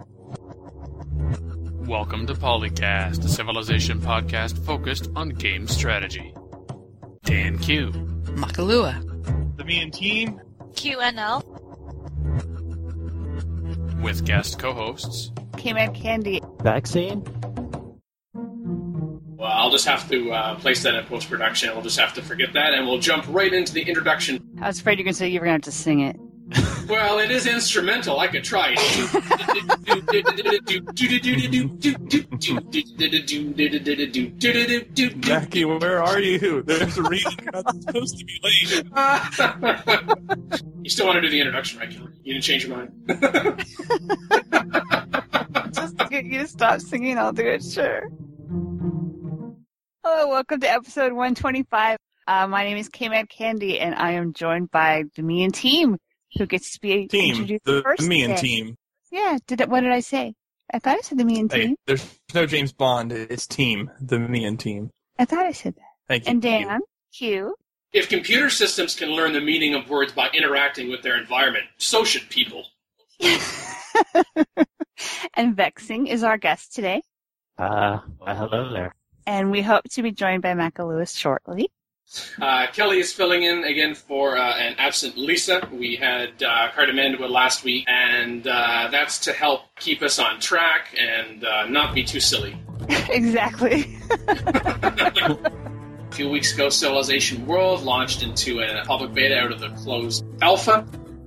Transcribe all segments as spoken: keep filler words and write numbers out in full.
Welcome to Polycast, a Civilization podcast focused on game strategy. Dan Q. Makalua. The Me and Team. Q N L. With guest co-hosts K-Man Candy. Vaccine? Well, I'll just have to uh, place that in post-production. We'll just have to forget that, and we'll jump right into the introduction. I was afraid you were going to say you were going to have to sing it. Well, it is instrumental. I could try. Jackie, where are you? There's a reason you're not supposed to be late. You still want to do the introduction, right, Kelly? You didn't change your mind? Just to get you to stop singing, I'll do it, sure. Hello, welcome to episode one twenty-five. Uh, my name is K-Man Candy, and I am joined by the Me and Team, who gets to be Team, introduced the first Me and today. Team. Yeah, did it, what did I say? I thought I said the Me and Hey, Team. there's no James Bond. It's Team, the Me and Team. I thought I said that. Thank you. And Dan, Q. If computer systems can learn the meaning of words by interacting with their environment, so should people. And Vexing is our guest today. Uh, well, hello there. And we hope to be joined by Makalua shortly. Uh, Kelly is filling in again for uh, an absent Lisa. We had uh, Cardamandua last week, and uh, that's to help keep us on track and uh, not be too silly. Exactly. A few weeks ago, Civilization World launched into a public beta out of the closed alpha.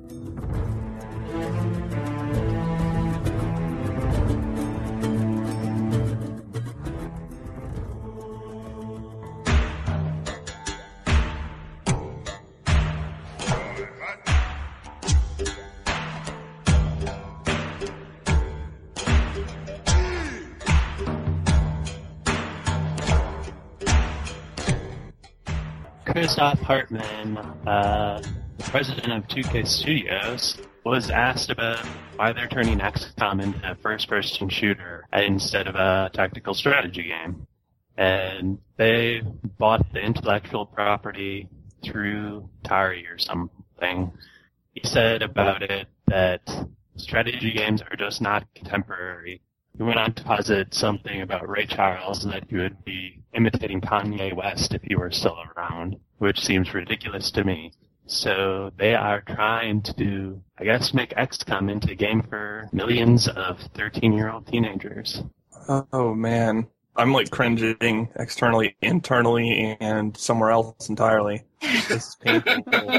Christoph Hartman, uh, the president of two K Studios, was asked about why they're turning X COM into a first-person shooter instead of a tactical strategy game. And they bought the intellectual property through Atari or something. He said about it that strategy games are just not contemporary. He went on to posit something about Ray Charles, that he would be imitating Kanye West if he were still around, which seems ridiculous to me. So they are trying to, I guess, make X COM into a game for millions of thirteen-year-old teenagers. Oh, man. I'm, like, cringing externally, internally, and somewhere else entirely. This is painful.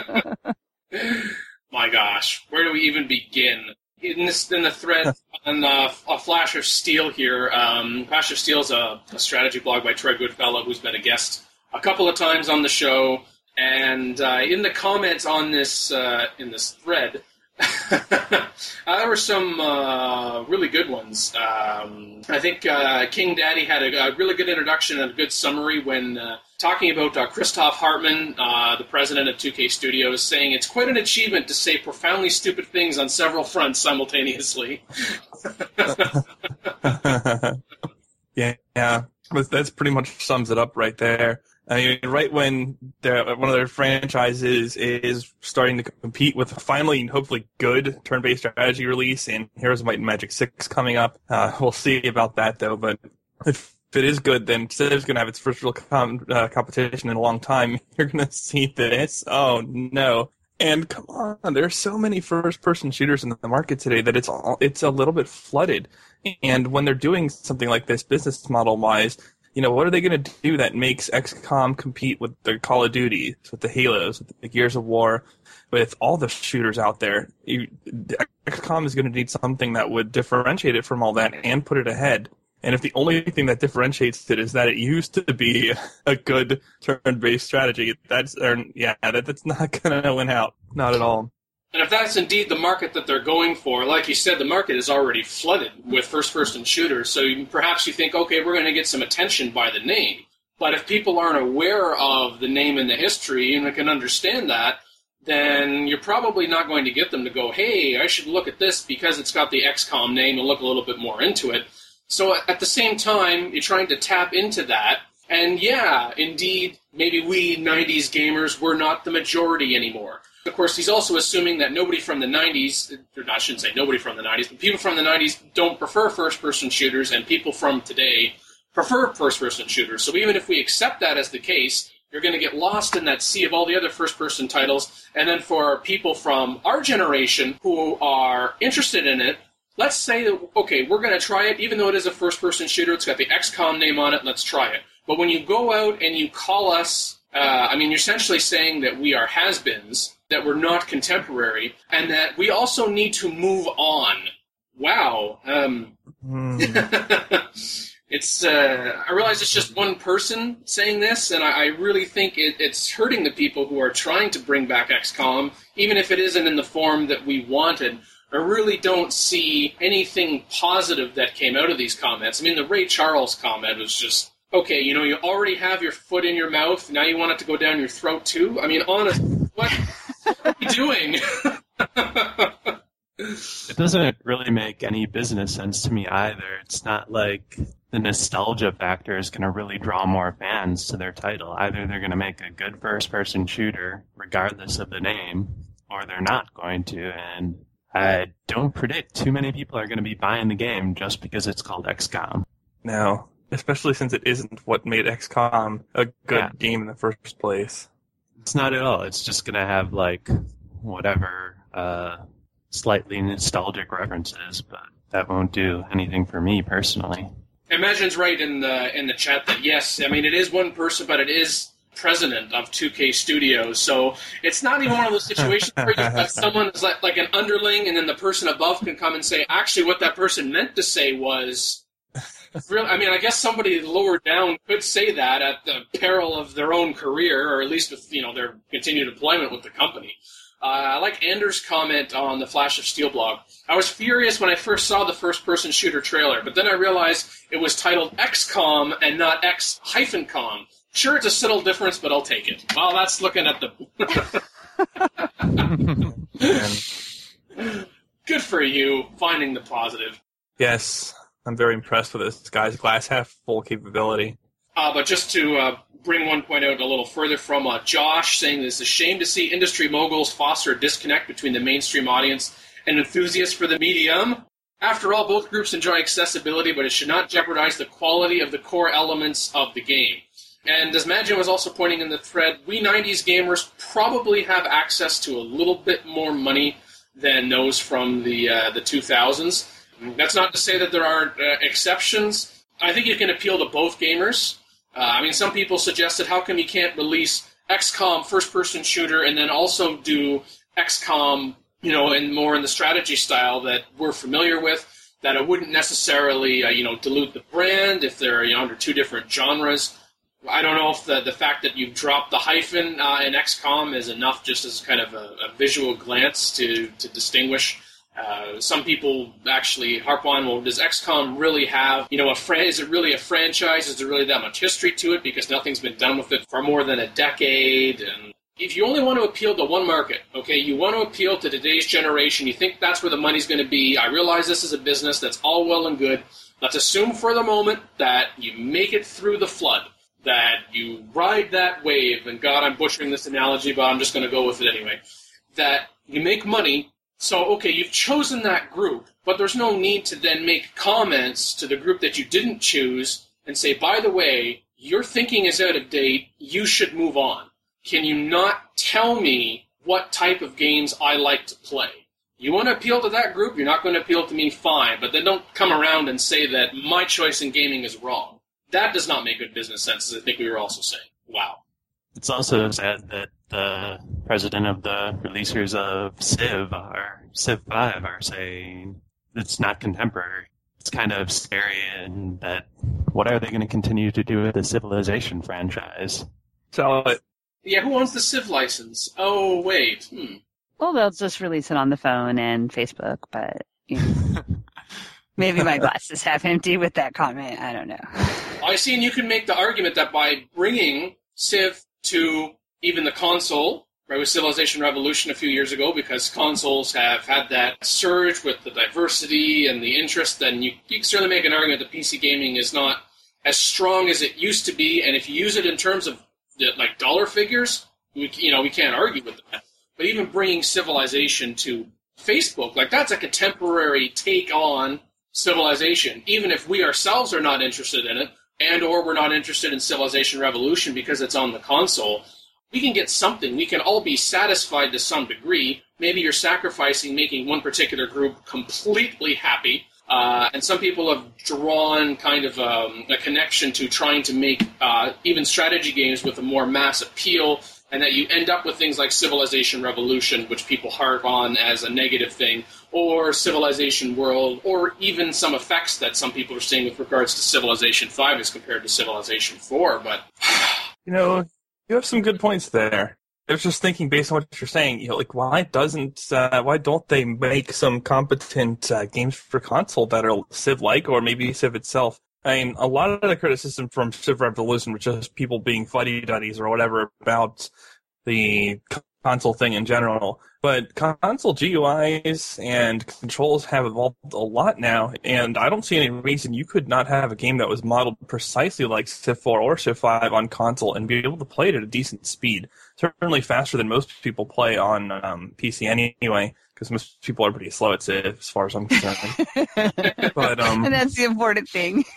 My gosh, where do we even begin? In, this, in the thread on uh, a Flash of Steel here, um, Flash of Steel is a, a strategy blog by Troy Goodfellow, who's been a guest a couple of times on the show. And uh, in the comments on this uh, in this thread, uh, there were some uh, really good ones. Um, I think uh, King Daddy had a, a really good introduction and a good summary when uh, talking about uh, Christoph Hartman, uh, the president of two K Studios, saying it's quite an achievement to say profoundly stupid things on several fronts simultaneously. yeah, yeah. But that's pretty much sums it up right there. I mean, right when one of their franchises is starting to compete with a finally, hopefully, good turn-based strategy release, and Heroes of Might and Magic six coming up. Uh, we'll see about that, though. But if it is good, then Civ is going to have its first real com- uh, competition in a long time. You're going to see this. Oh, no. And come on, there are so many first-person shooters in the market today that it's all, it's a little bit flooded. And when they're doing something like this business model-wise, you know, what are they going to do that makes X COM compete with the Call of Duty, with the Halos, with the Gears of War, with all the shooters out there? You, X COM is going to need something that would differentiate it from all that and put it ahead. And if the only thing that differentiates it is that it used to be a good turn-based strategy, that's or, yeah, that, that's not going to win out. Not at all. And if that's indeed the market that they're going for, like you said, the market is already flooded with first-person shooters, so you, perhaps you think, okay, we're going to get some attention by the name. But if people aren't aware of the name and the history and can understand that, then you're probably not going to get them to go, hey, I should look at this because it's got the X COM name and look a little bit more into it. So at the same time, you're trying to tap into that. And yeah, indeed, maybe we nineties gamers were not the majority anymore. Of course, he's also assuming that nobody from the nineties, or I shouldn't say nobody from the nineties, but people from the nineties don't prefer first-person shooters, and people from today prefer first-person shooters. So even if we accept that as the case, you're going to get lost in that sea of all the other first-person titles. And then for people from our generation who are interested in it, let's say that, okay, we're going to try it, even though it is a first-person shooter, it's got the X COM name on it, let's try it. But when you go out and you call us, uh, I mean, you're essentially saying that we are has-beens, that we're not contemporary, and that we also need to move on. Wow. Um, mm. it's. Uh, I realize it's just one person saying this, and I, I really think it, it's hurting the people who are trying to bring back X COM, even if it isn't in the form that we wanted. I really don't see anything positive that came out of these comments. I mean, the Ray Charles comment was just, okay, you know, you already have your foot in your mouth, now you want it to go down your throat too? I mean, honestly, what... What are you doing? It doesn't really make any business sense to me either. It's not like the nostalgia factor is going to really draw more fans to their title. Either they're going to make a good first-person shooter, regardless of the name, or they're not going to. And I don't predict too many people are going to be buying the game just because it's called X COM. No, especially since it isn't what made X COM a good yeah. game in the first place. It's not at all. It's just going to have, like, whatever uh, slightly nostalgic references, but that won't do anything for me personally. Imagine's right in the in the chat that, yes, I mean, it is one person, but it is president of two K Studios, so it's not even one of those situations where you've got someone who's like, like an underling, and then the person above can come and say, actually, what that person meant to say was... Really, I mean, I guess somebody lower down could say that at the peril of their own career, or at least with, you know, their continued employment with the company. Uh, I like Anders' comment on the Flash of Steel blog. I was furious when I first saw the first-person shooter trailer, but then I realized it was titled X COM and not X-com. Sure, it's a subtle difference, but I'll take it. Well, that's looking at the... Good for you, finding the positive. Yes. I'm very impressed with this guy's glass half full capability. Uh, but just to uh, bring one point out a little further from uh, Josh, saying that it's a shame to see industry moguls foster a disconnect between the mainstream audience and enthusiasts for the medium. After all, both groups enjoy accessibility, but it should not jeopardize the quality of the core elements of the game. And as Magin was also pointing in the thread, we nineties gamers probably have access to a little bit more money than those from the uh, the two thousands. That's not to say that there aren't uh, exceptions. I think you can appeal to both gamers. Uh, I mean, some people suggested, how come you can't release X COM first-person shooter and then also do X COM, you know, in more in the strategy style that we're familiar with, that it wouldn't necessarily, uh, you know, dilute the brand if they're, you know, under two different genres. I don't know if the the fact that you've dropped the hyphen uh, in X COM is enough just as kind of a, a visual glance to, to distinguish. Uh, some people actually harp on, well, does X COM really have, you know, a fran- is it really a franchise? Is there really that much history to it? Because nothing's been done with it for more than a decade. And if you only want to appeal to one market, okay, you want to appeal to today's generation, you think that's where the money's going to be. I realize this is a business, that's all well and good. Let's assume for the moment that you make it through the flood, that you ride that wave, and God, I'm butchering this analogy, but I'm just going to go with it anyway, that you make money. So, okay, you've chosen that group, but there's no need to then make comments to the group that you didn't choose and say, by the way, your thinking is out of date, you should move on. Can you not tell me what type of games I like to play? You want to appeal to that group, you're not going to appeal to me, fine, but then don't come around and say that my choice in gaming is wrong. That does not make good business sense, as I think we were also saying. Wow. It's also sad that the president of the releasers of Civ, or Civ five, are saying it's not contemporary. It's kind of scary, and that what are they going to continue to do with the Civilization franchise? Sell it. Yeah, who owns the Civ license? Oh, wait. Hmm. Well, they'll just release it on the phone and Facebook, but you know, maybe my glass is half empty with that comment. I don't know. I see, and you can make the argument that by bringing Civ to even the console, right, with Civilization Revolution a few years ago, because consoles have had that surge with the diversity and the interest, then you, you can certainly make an argument that P C gaming is not as strong as it used to be, and if you use it in terms of like dollar figures, we, you know, we can't argue with that. but even bringing Civilization to Facebook, like that's a contemporary take on Civilization, even if we ourselves are not interested in it, and or we're not interested in Civilization Revolution because it's on the console, we can get something. We can all be satisfied to some degree. Maybe you're sacrificing making one particular group completely happy, uh, and some people have drawn kind of um, a connection to trying to make uh, even strategy games with a more mass appeal, and that you end up with things like Civilization Revolution, which people harp on as a negative thing, or Civilization World, or even some effects that some people are seeing with regards to Civilization five as compared to Civilization four. But you know, you have some good points there. I was just thinking, based on what you're saying, you know, like why doesn't, uh, why don't they make some competent uh, games for console that are Civ-like, or maybe Civ itself? I mean, a lot of the criticism from Civ Revolution was just people being fuddy-duddies or whatever about the console thing in general. But console G U Is and controls have evolved a lot now, and I don't see any reason you could not have a game that was modeled precisely like Civ four or Civ five on console and be able to play it at a decent speed. Certainly faster than most people play on um, P C anyway, because most people are pretty slow at Civ, as far as I'm concerned. but, um, and that's the important thing.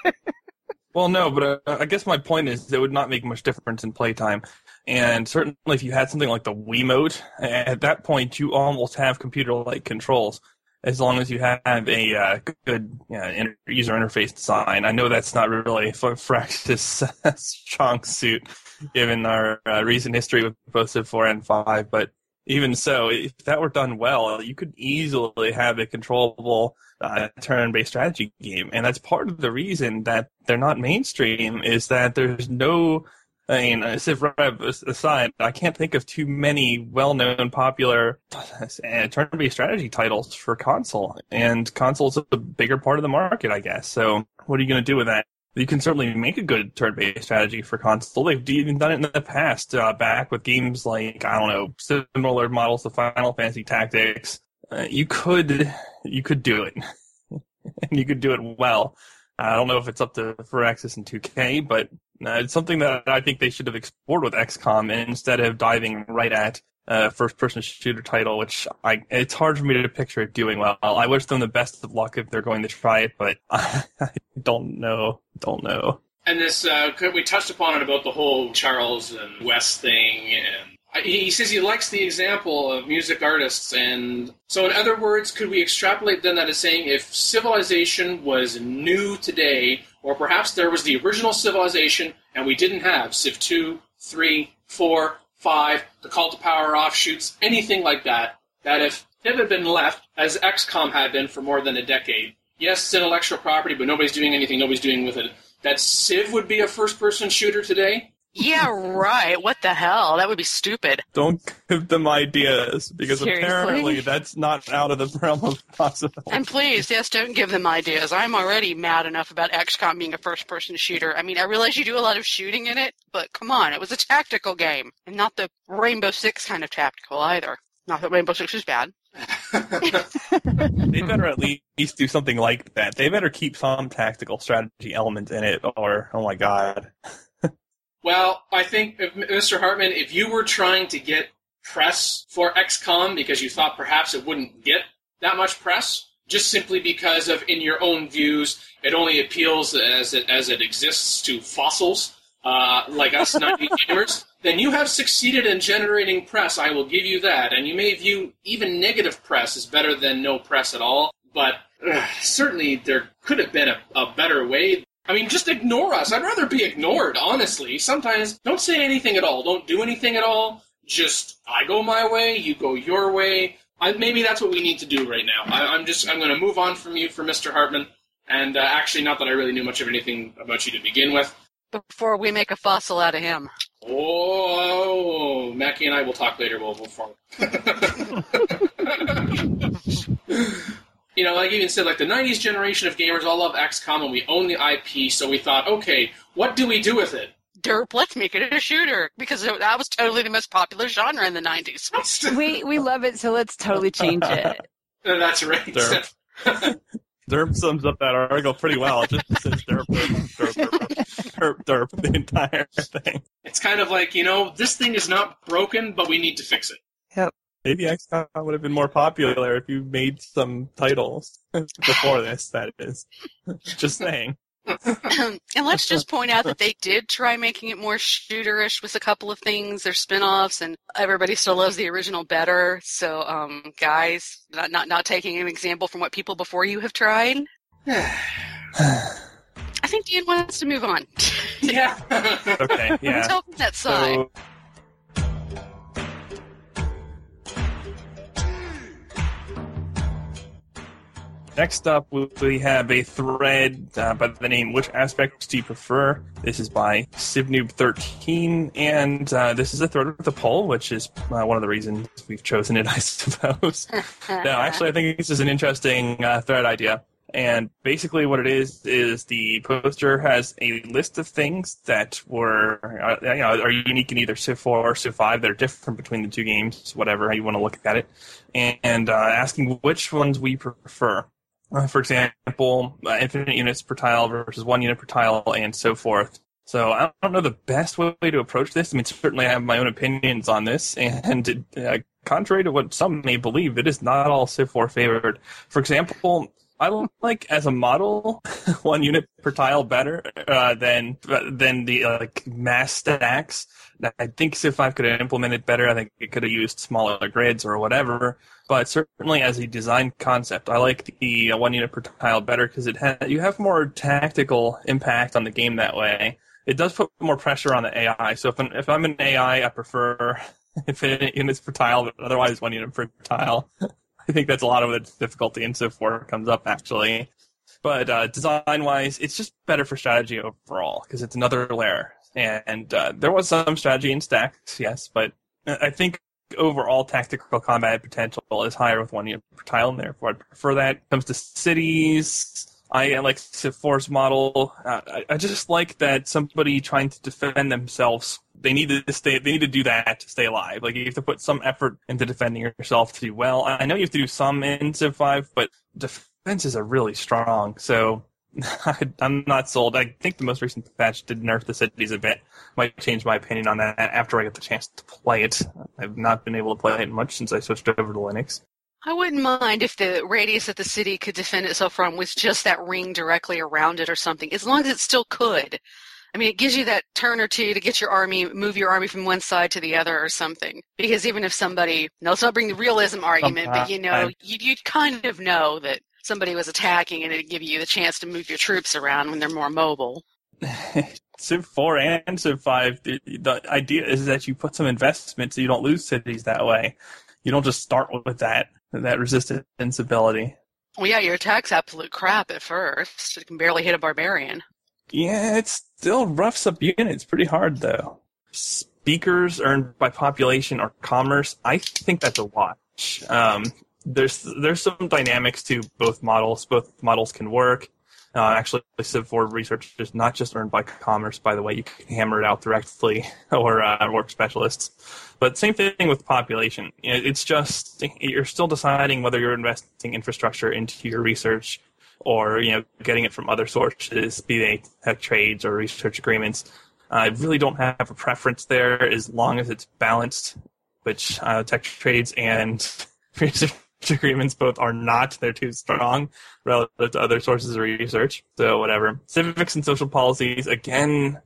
Well, no, but uh, I guess my point is it would not make much difference in playtime. And certainly if you had something like the Wiimote, at that point you almost have computer-like controls, as long as you have a uh, good you know, inter- user interface design. I know that's not really Firaxis' strong suit, given our uh, recent history with both Civ four and five, but even so, if that were done well, you could easily have a controllable uh, turn-based strategy game. And that's part of the reason that they're not mainstream, is that there's no, I mean, uh, Civ Rev aside, I can't think of too many well-known, popular uh, turn-based strategy titles for console. And console's a bigger part of the market, I guess. So what are you going to do with that? You can certainly make a good turn-based strategy for console. They've even done it in the past, uh, back with games like, I don't know, similar models to Final Fantasy Tactics. Uh, you could, you could do it. And you could do it well. I don't know if it's up to Firaxis and two K, but uh, it's something that I think they should have explored with X COM instead of diving right at uh, first-person shooter title, which I, it's hard for me to picture it doing well. I wish them the best of luck if they're going to try it, but I don't know. Don't know. And this, uh, we touched upon it about the whole Charles and Wes thing, and he says he likes the example of music artists, and so in other words, could we extrapolate then that as saying if Civilization was new today, or perhaps there was the original Civilization, and we didn't have Civ two, three, four, five, the Call to Power offshoots, anything like that, that if Civ had been left, as X COM had been for more than a decade, yes, it's intellectual property, but nobody's doing anything, nobody's doing with it, that Civ would be a first-person shooter today? Yeah, right. What the hell? That would be stupid. Don't give them ideas, because Seriously? apparently that's not out of the realm of possibility. And please, yes, don't give them ideas. I'm already mad enough about X COM being a first-person shooter. I mean, I realize you do a lot of shooting in it, but come on, it was a tactical game, and not the Rainbow Six kind of tactical either. Not that Rainbow Six was bad. They better at least do something like that. They better keep some tactical strategy element in it, or, oh my god. Well, I think, if, Mister Hartman, if you were trying to get press for X COM because you thought perhaps it wouldn't get that much press, just simply because of, in your own views, it only appeals as it, as it exists to fossils, uh, like us nineties gamers, then you have succeeded in generating press, I will give you that. And you may view even negative press as better than no press at all, but uh, certainly there could have been a, a better way. I mean, just ignore us. I'd rather be ignored, honestly. Sometimes, don't say anything at all. Don't do anything at all. Just, I go my way, you go your way. I, maybe that's what we need to do right now. I, I'm just, I'm going to move on from you for Mister Hartman. And uh, actually, not that I really knew much of anything about you to begin with. Before we make a fossil out of him. Oh, Mackie and I will talk later. We'll move forward. You know, like you even said, like the nineties generation of gamers all love X COM and we own the I P, so we thought, okay, what do we do with it? Derp, let's make it a shooter, because that was totally the most popular genre in the nineties. we we love it, so let's totally change it. That's right. Derp. Derp sums up that article pretty well. It just says derp, derp, derp, derp, derp, derp, the entire thing. It's kind of like, you know, this thing is not broken, but we need to fix it. Yep. Maybe X COM would have been more popular if you made some titles before this, that is. Just saying. And let's just point out that they did try making it more shooterish with a couple of things. There's spin-offs, and everybody still loves the original better. So, um, guys, not, not not taking an example from what people before you have tried. I think Dan wants to move on. Yeah. Okay, yeah. Tell from that side. So, next up, we have a thread uh, by the name "Which Aspects Do You Prefer?" This is by Civnoob thirteen, and uh, this is a thread with a poll, which is uh, one of the reasons we've chosen it, I suppose. No, actually, I think this is an interesting uh, thread idea. And basically what it is, is the poster has a list of things that were, uh, you know, are unique in either Civ four or Civ five. They're different between the two games, whatever how you want to look at it, and uh, asking which ones we prefer. Uh, for example, uh, infinite units per tile versus one unit per tile, and so forth. So I don't know the best way to approach this. I mean, certainly I have my own opinions on this, and uh, contrary to what some may believe, it is not all Civ four favored. For example, I like, as a model, one unit per tile better uh, than than the uh, like mass stacks. I think Civ five could have implemented better. I think it could have used smaller grids or whatever. But certainly as a design concept, I like the uh, one unit per tile better because it ha- you have more tactical impact on the game that way. It does put more pressure on the A I. So if, an, if I'm an A I, I prefer infinite units per tile, but otherwise one unit per tile. I think that's a lot of the difficulty in Civ four comes up, actually. But uh, design-wise, it's just better for strategy overall, because it's another layer. And uh, there was some strategy in stacks, yes, but I think overall tactical combat potential is higher with one unit per tile, and therefore I'd prefer that. When it comes to cities, I like Civ four's model. Uh, I, I just like that somebody trying to defend themselves, they need to stay. They need to do that to stay alive. Like, you have to put some effort into defending yourself to do well. I know you have to do some in Civ five, but defenses are really strong. So I, I'm not sold. I think the most recent patch did nerf the cities a bit. Might change my opinion on that after I get the chance to play it. I've not been able to play it much since I switched over to Linux. I wouldn't mind if the radius that the city could defend itself from was just that ring directly around it or something, as long as it still could. I mean, it gives you that turn or two to get your army, move your army from one side to the other or something. Because even if somebody, no, let's not bring the realism argument, Sometimes. but you know, you'd, you'd kind of know that somebody was attacking and it'd give you the chance to move your troops around when they're more mobile. Civ four and Civ five, the, the idea is that you put some investment so you don't lose cities that way. You don't just start with that, that resistance ability. Well, yeah, your attack's absolute crap at first. It can barely hit a barbarian. Yeah, it's still roughs up units pretty hard, though. Speakers earned by population or commerce, I think that's a watch. Um, there's there's some dynamics to both models. Both models can work. Uh, actually, Civ four research is not just earned by commerce, by the way. You can hammer it out directly or uh, work specialists. But same thing with population. It's just, you're still deciding whether you're investing infrastructure into your research or, you know, getting it from other sources, be they tech trades or research agreements. I really don't have a preference there as long as it's balanced, which uh, tech trades and research agreements both are not. They're too strong relative to other sources of research. So whatever. Civics and social policies, again,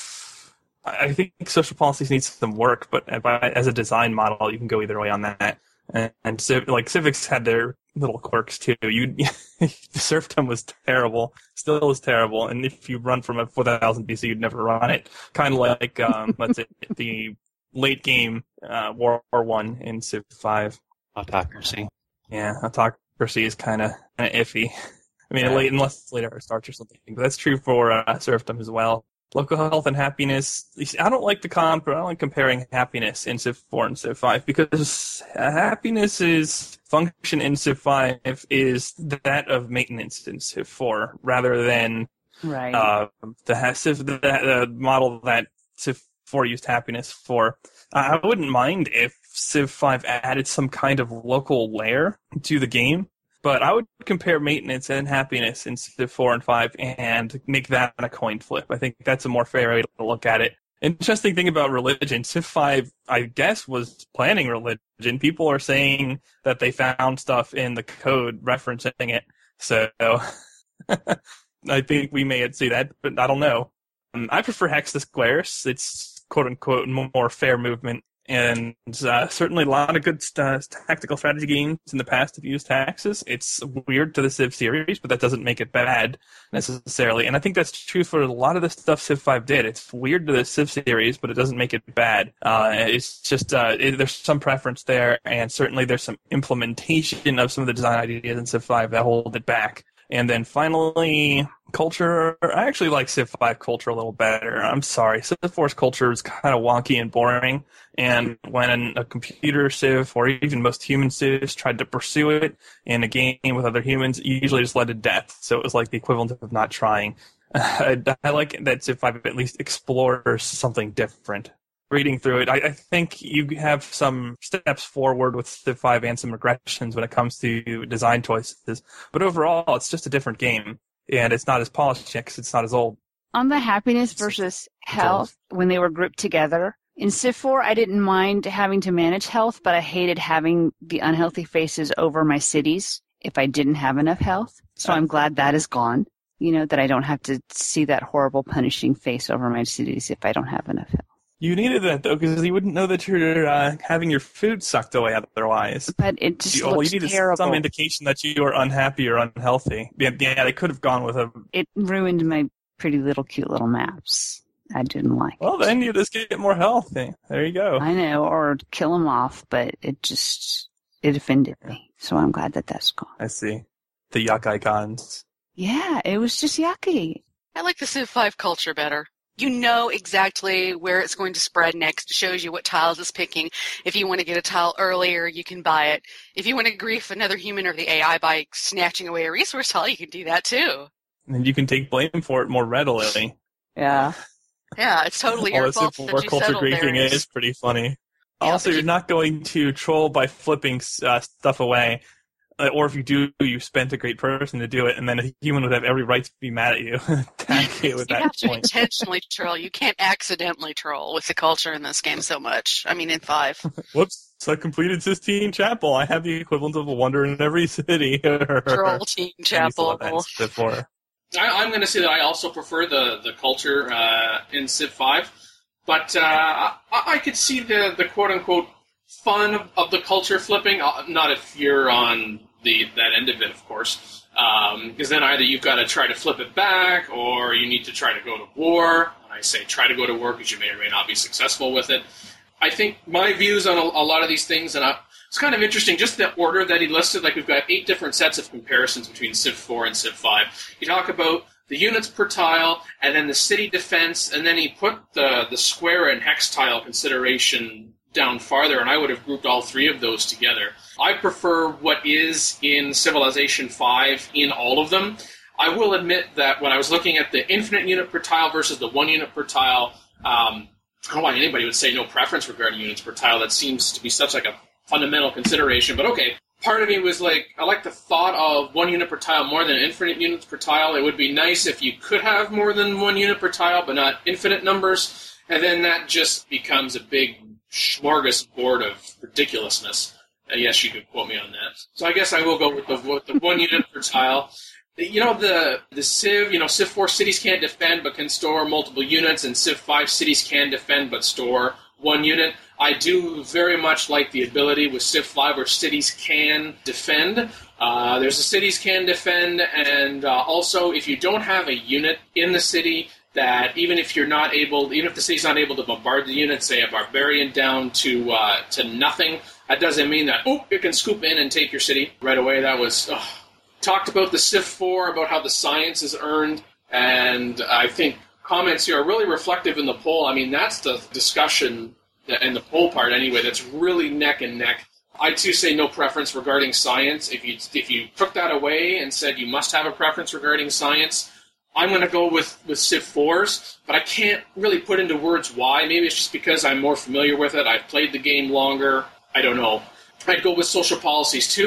I think social policies need some work, but as a design model, you can go either way on that. And, and civ- like civics had their little quirks too. You, the serfdom was terrible, still is terrible, and if you run from a four thousand B C, you'd never run it. Kind of like um, let's say the late game uh, War One in Civ Five. Autocracy. Yeah, autocracy is kind of iffy. I mean, yeah. late unless it's later starts or something, but that's true for uh, serfdom as well. Local health and happiness. I don't like the comp, but I don't like comparing happiness in Civ four and Civ five because happiness's function in Civ five is that of maintenance in Civ four rather than right. uh, the, Civ, the, the model that Civ four used happiness for. I wouldn't mind if Civ five added some kind of local layer to the game. But I would compare maintenance and happiness in Civ four and five and make that a coin flip. I think that's a more fair way to look at it. Interesting thing about religion, Civ five, I guess, was planning religion. People are saying that they found stuff in the code referencing it. So I think we may see that, but I don't know. Um, I prefer Hex to Squares. It's quote-unquote more fair movement. And uh, certainly a lot of good uh, tactical strategy games in the past have used Hexes. It's weird to the Civ series, but that doesn't make it bad necessarily. And I think that's true for a lot of the stuff Civ five did. It's weird to the Civ series, but it doesn't make it bad. Uh, it's just uh, it, there's some preference there, and certainly there's some implementation of some of the design ideas in Civ five that hold it back. And then finally, culture. I actually like Civ five culture a little better. I'm sorry. Civ four's culture is kind of wonky and boring. And when a computer Civ, or even most human Civs, tried to pursue it in a game with other humans, it usually just led to death. So it was like the equivalent of not trying. I, I like that Civ five at least explores something different. Reading through it, I, I think you have some steps forward with Civ five and some regressions when it comes to design choices. But overall, it's just a different game, and it's not as polished yet because it's not as old. On the happiness versus health, when they were grouped together, in Civ four, I didn't mind having to manage health, but I hated having the unhealthy faces over my cities if I didn't have enough health. So I'm glad that is gone. You know, that I don't have to see that horrible punishing face over my cities if I don't have enough health. You needed that, though, because you wouldn't know that you're uh, having your food sucked away otherwise. But it just you, looks all you need terrible. is some indication that you are unhappy or unhealthy. Yeah, yeah, they could have gone with a... It ruined my pretty little cute little maps. I didn't like Well, it. then you just get more health. There you go. I know, or kill them off, but it just, it offended me. So I'm glad that that's gone. I see. The yuck icons. Yeah, it was just yucky. I like the Civ five culture better. You know exactly where it's going to spread next. It shows you what tiles it's picking. If you want to get a tile earlier, you can buy it. If you want to grief another human or the A I by snatching away a resource tile, you can do that too. And you can take blame for it more readily. Yeah. Yeah, it's totally your fault that you culture settled there. griefing is pretty funny. Yeah, also, but you're you- not going to troll by flipping uh, stuff away. Uh, or if you do, you spent a great person to do it, and then a human would have every right to be mad at you. Attack you at You that have to point. intentionally troll. You can't accidentally troll with the culture in this game so much. I mean, in five. Whoops, I completed Sistine Chapel. I have the equivalent of a wonder in every city. Troll Team Chapel. Before. I, I'm going to say that I also prefer the, the culture uh, in Civ five, but uh, I, I could see the, the quote-unquote fun of, of the culture flipping, uh, not if you're on the that end of it, of course, because um, then either you've got to try to flip it back, or you need to try to go to war. And I say try to go to war because you may or may not be successful with it. I think my views on a, a lot of these things, and I, it's kind of interesting, just the order that he listed, like we've got eight different sets of comparisons between Civ four and Civ five. You talk about the units per tile, and then the city defense, and then he put the, the square and hex tile consideration down farther, and I would have grouped all three of those together. I prefer what is in Civilization five in all of them. I will admit that when I was looking at the infinite unit per tile versus the one unit per tile, um, I don't know why anybody would say no preference regarding units per tile. That seems to be such like a fundamental consideration, but okay. Part of me was like, I like the thought of one unit per tile more than infinite units per tile. It would be nice if you could have more than one unit per tile, but not infinite numbers. And then that just becomes a big smorgasbord of ridiculousness. Uh, yes, you could quote me on that. So I guess I will go with the, with the one unit per tile. You know, the the Civ, you know, Civ four cities can't defend but can store multiple units, and Civ five cities can defend but store one unit. I do very much like the ability with Civ five where cities can defend. Uh, there's a cities can defend, and uh, also if you don't have a unit in the city, that even if you're not able, even if the city's not able to bombard the unit, say a barbarian down to uh, to nothing, that doesn't mean that, oh, you can scoop in and take your city right away. That was... Ugh. Talked about the Civ four, about how the science is earned, and I think comments here are really reflective in the poll. I mean, that's the discussion, in the poll part anyway, that's really neck and neck. I too say no preference regarding science. If you if you took that away and said you must have a preference regarding science, I'm going to go with, with Civ fours, but I can't really put into words why. Maybe it's just because I'm more familiar with it. I've played the game longer. I don't know. I'd go with social policies too.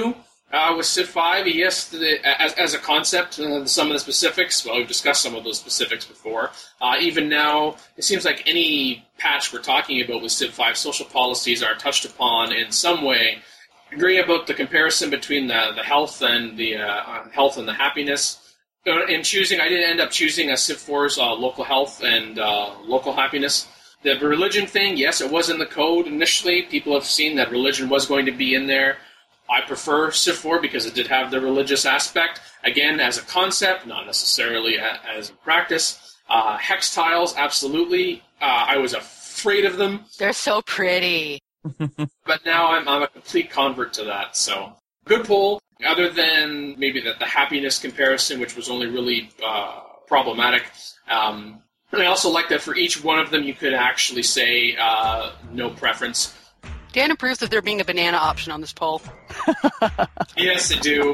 Uh, with Civ five, yes, the, as, as a concept, uh, some of the specifics, well, we've discussed some of those specifics before. Uh, even now, it seems like any patch we're talking about with Civ five, social policies are touched upon in some way. I agree about the comparison between the, the health and the uh, health and the happiness. In choosing, I did end up choosing a Civ four's uh, local health and uh, local happiness. The religion thing, yes, it was in the code initially. People have seen that religion was going to be in there. I prefer Civ four because it did have the religious aspect. Again, as a concept, not necessarily a, as a practice. Uh, hex tiles, absolutely. Uh, I was afraid of them. They're so pretty. But now I'm, I'm a complete convert to that. So, good poll. Other than maybe the, the happiness comparison, which was only really uh, problematic. Um, and I also like that for each one of them, you could actually say uh, no preference. Dan approves of there being a banana option on this poll. Yes, I do.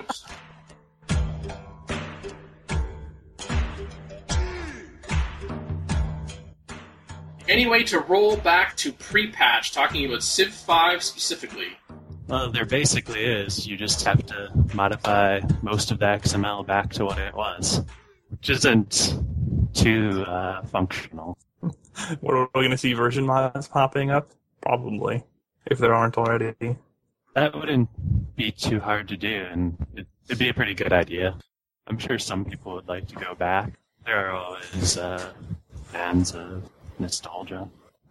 Anyway, to roll back to pre-patch, talking about Civ five specifically. Well, there basically is. You just have to modify most of the X M L back to what it was, which isn't too uh, functional. What, are we going to see version mods popping up? Probably. If there aren't already. That wouldn't be too hard to do, and it, it'd be a pretty good idea. I'm sure some people would like to go back. There are always uh, fans of nostalgia.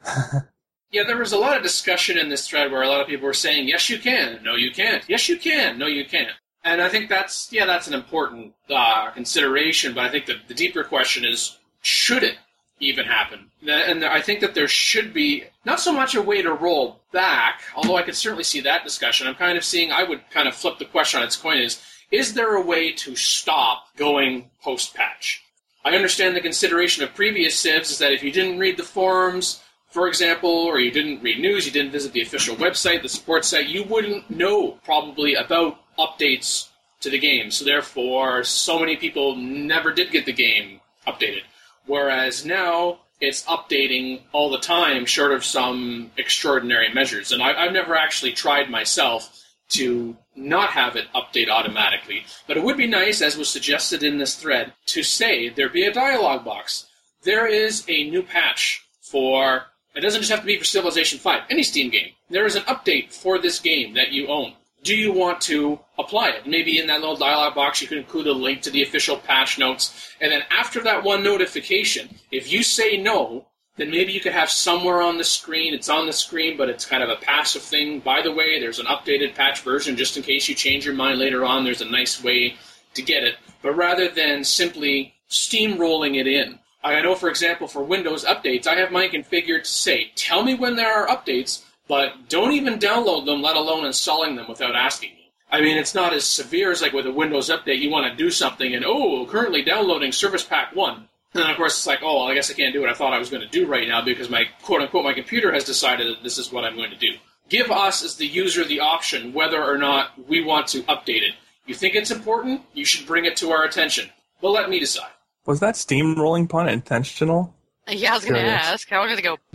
Yeah, there was a lot of discussion in this thread where a lot of people were saying, yes, you can, no, you can't. Yes, you can, no, you can't. And I think that's, yeah, that's an important uh, consideration, but I think that the deeper question is, should it even happen? And I think that there should be not so much a way to roll back, although I could certainly see that discussion. I'm kind of seeing, I would kind of flip the question on its coin is, is there a way to stop going post-patch? I understand the consideration of previous civs is that if you didn't read the forums, for example, or you didn't read news, you didn't visit the official website, the support site, you wouldn't know probably about updates to the game. So therefore, so many people never did get the game updated. Whereas now, it's updating all the time, short of some extraordinary measures. And I, I've never actually tried myself to not have it update automatically. But it would be nice, as was suggested in this thread, to say there be a dialog box. There is a new patch for, it doesn't just have to be for Civilization five, any Steam game. There is an update for this game that you own. Do you want to apply it? Maybe in that little dialog box you can include a link to the official patch notes. And then after that one notification, if you say no, then maybe you could have somewhere on the screen, it's on the screen, but it's kind of a passive thing. By the way, there's an updated patch version just in case you change your mind later on. There's a nice way to get it. But rather than simply steamrolling it in. I know, for example, for Windows updates, I have mine configured to say, tell me when there are updates, but don't even download them, let alone installing them without asking me. I mean, it's not as severe as like with a Windows update, you want to do something and, oh, currently downloading Service Pack one. And then, of course, it's like, oh, well, I guess I can't do what I thought I was going to do right now because my, quote-unquote, my computer has decided that this is what I'm going to do. Give us, as the user, the option whether or not we want to update it. You think it's important? You should bring it to our attention. But let me decide. Was that steamrolling pun intentional? Yeah, I was going to ask. How was going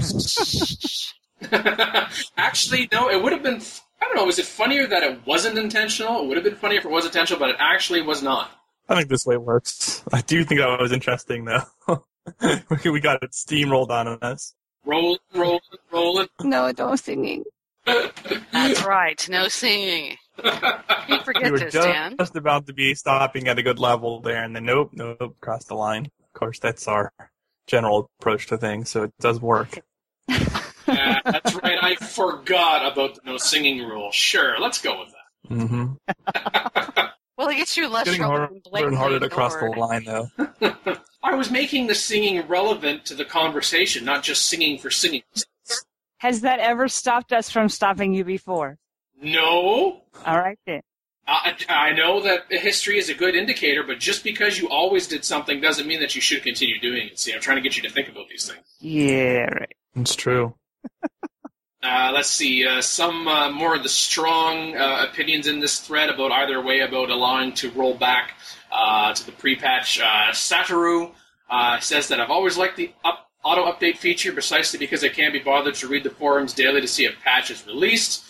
to go? Actually, no, it would have been, I don't know, was it funnier that it wasn't intentional? It would have been funnier if it was intentional, but it actually was not. I think this way works. I do think that was interesting, though. We got it steamrolled on us. Rolling, rolling, rolling. No, no singing. That's right, no singing. You forget We were this, just, Dan. just about to be stopping at a good level there, and then nope, nope, crossed the line. Of course, that's our general approach to things, so it does work. Yeah, that's right. I forgot about the no singing rule. Sure, let's go with that. Mm-hmm. Well, it gets you less Getting trouble harder than and blatantly harder to cross the ignored. line, though. I was making the singing relevant to the conversation, not just singing for singing. Has that ever stopped us from stopping you before? No. All right, then. I, I know that history is a good indicator, but just because you always did something doesn't mean that you should continue doing it. See, I'm trying to get you to think about these things. Yeah, right. It's true. Uh, let's see, uh, some uh, more of the strong uh, opinions in this thread about either way about allowing to roll back uh, to the pre-patch. Uh, Satoru uh, says that I've always liked the up, auto-update feature precisely because I can't be bothered to read the forums daily to see if patch is released.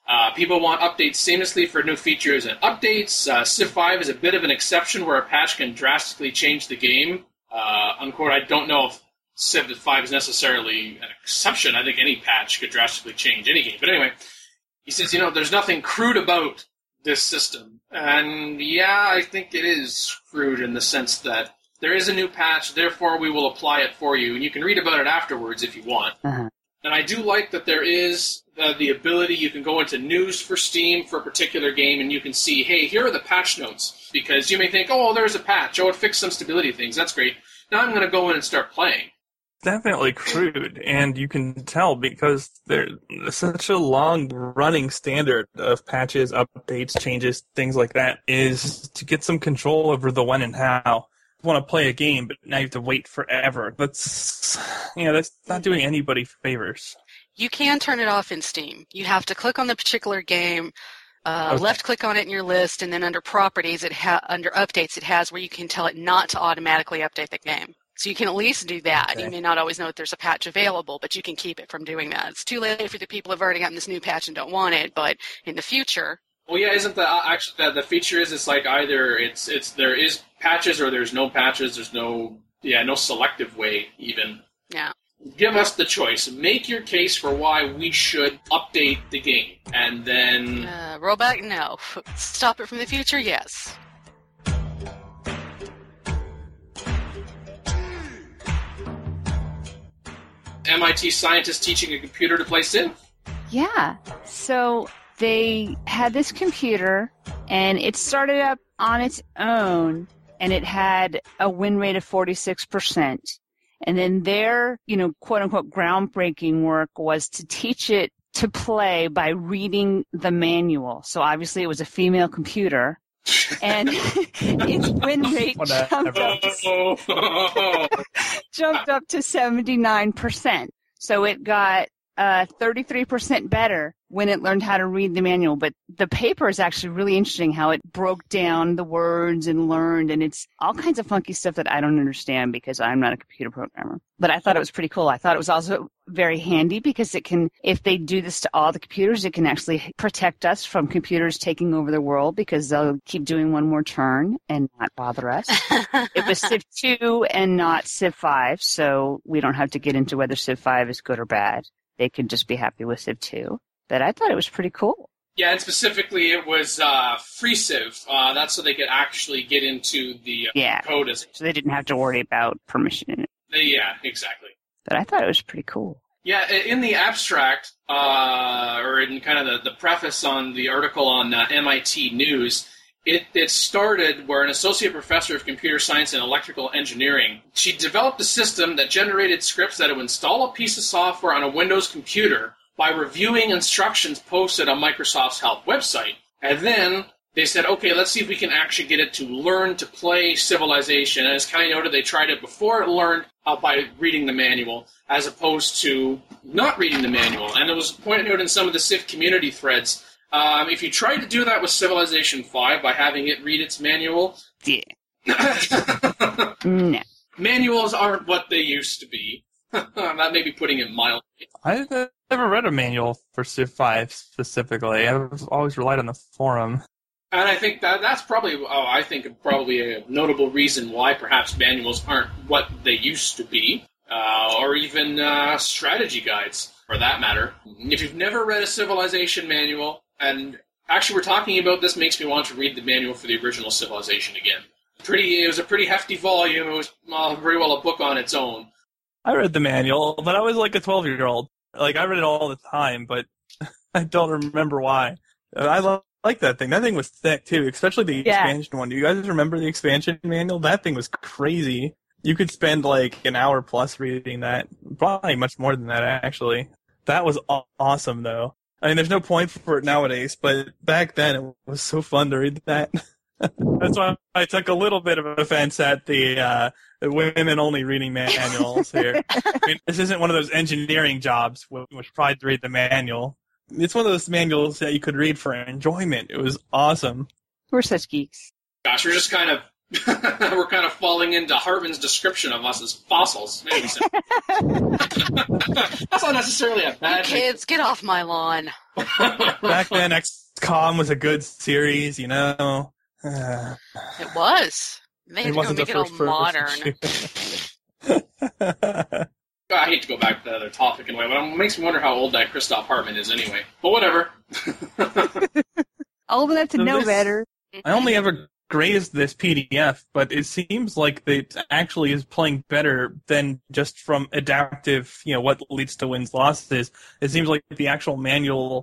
Uh, people want updates seamlessly for new features and updates. Uh, Civ five is a bit of an exception where a patch can drastically change the game. Uh, unquote, I don't know if Civ five is necessarily an exception. I think any patch could drastically change any game. But anyway, he says, you know, there's nothing crude about this system. And yeah, I think it is crude in the sense that there is a new patch, therefore we will apply it for you, and you can read about it afterwards if you want. Uh-huh. And I do like that there is uh, the ability, you can go into news for Steam for a particular game, and you can see, hey, here are the patch notes. Because you may think, oh, there's a patch, oh, it fixed some stability things, that's great. Now I'm going to go in and start playing. Definitely crude, and you can tell because there's such a long-running standard of patches, updates, changes, things like that, is to get some control over the when and how. You want to play a game, but now you have to wait forever. That's, you know, that's not doing anybody favors. You can turn it off in Steam. You have to click on the particular game, uh, Okay. left-click on it in your list, and then under Properties, it ha- under Updates, it has where you can tell it not to automatically update the game. So you can at least do that. Okay. You may not always know if there's a patch available, but you can keep it from doing that. It's too late for the people who've already gotten this new patch and don't want it, but in the future... Well, yeah, isn't the uh, actually the, the feature is it's like either it's it's there is patches or there's no patches. There's no yeah no selective way even. Yeah. Give us the choice. Make your case for why we should update the game, and then Uh, rollback, no. Stop it from the future, yes. M I T scientists teaching a computer to play Civ. Yeah. So they had this computer, and it started up on its own, and it had a win rate of forty-six percent. And then their, you know, quote-unquote groundbreaking work was to teach it to play by reading the manual. So obviously it was a female computer, and its win rate jumped up, Oh. jumped up to seventy-nine percent. So it got uh, thirty-three percent better when it learned how to read the manual. But the paper is actually really interesting how it broke down the words and learned, and it's all kinds of funky stuff that I don't understand because I'm not a computer programmer. But I thought it was pretty cool. I thought it was also very handy because it can, if they do this to all the computers, it can actually protect us from computers taking over the world because they'll keep doing one more turn and not bother us. It was Civ two and not Civ five, so we don't have to get into whether Civ five is good or bad. They can just be happy with Civ two. But I thought it was pretty cool. Yeah, and specifically it was uh, free Civ. Uh, that's so they could actually get into the uh, Yeah. code. As, So they didn't have to worry about permission in it. yeah, exactly. But I thought it was pretty cool. Yeah, i- in the abstract, uh, or in kind of the, the preface on the article on uh, M I T News, it, it started where an associate professor of computer science and electrical engineering, she developed a system that generated scripts that would install a piece of software on a Windows computer by reviewing instructions posted on Microsoft's help website. And then they said, okay, let's see if we can actually get it to learn to play Civilization. And as Kai noted, they tried it before it learned uh, by reading the manual, as opposed to not reading the manual. And it was pointed out in some of the Civ community threads. Um, if you try to do that with Civilization five by having it read its manual, Yeah. No. manuals aren't what they used to be. That may be putting it mildly. I've never read a manual for Civ five specifically. I've always relied on the forum. And I think that that's probably, oh, I think probably a notable reason why perhaps manuals aren't what they used to be, uh, or even uh, strategy guides, for that matter. If you've never read a Civilization manual, and actually we're talking about this makes me want to read the manual for the original Civilization again. Pretty, it was a pretty hefty volume. It was uh, very well a book on its own. I read the manual, but I was like a twelve-year-old. Like, I read it all the time, but I don't remember why. I lo- like that thing. That thing was thick, too, especially the Yeah. expansion one. Do you guys remember the expansion manual? That thing was crazy. You could spend, like, an hour plus reading that. Probably much more than that, actually. That was aw- awesome, though. I mean, there's no point for it nowadays, but back then it was so fun to read that. That's why I took a little bit of offense at the, uh, the women-only reading manuals here. I mean, this isn't one of those engineering jobs which tried to read the manual. It's one of those manuals that you could read for enjoyment. It was awesome. We're such geeks. Gosh, we're just kind of We're kind of falling into Hartman's description of us as fossils. Maybe so. That's not necessarily a bad thing. Kids, get off my lawn. Back then, X COM was a good series, you know. Uh, It was. They had it to go wasn't make a it all first modern. I hate to go back to the other topic in a way, but it makes me wonder how old that Christoph Hartman is anyway. But whatever. Old enough to So know this- better. I only ever grazed this P D F, but it seems like it actually is playing better than just from adaptive, you know, what leads to wins, losses. It seems like the actual manual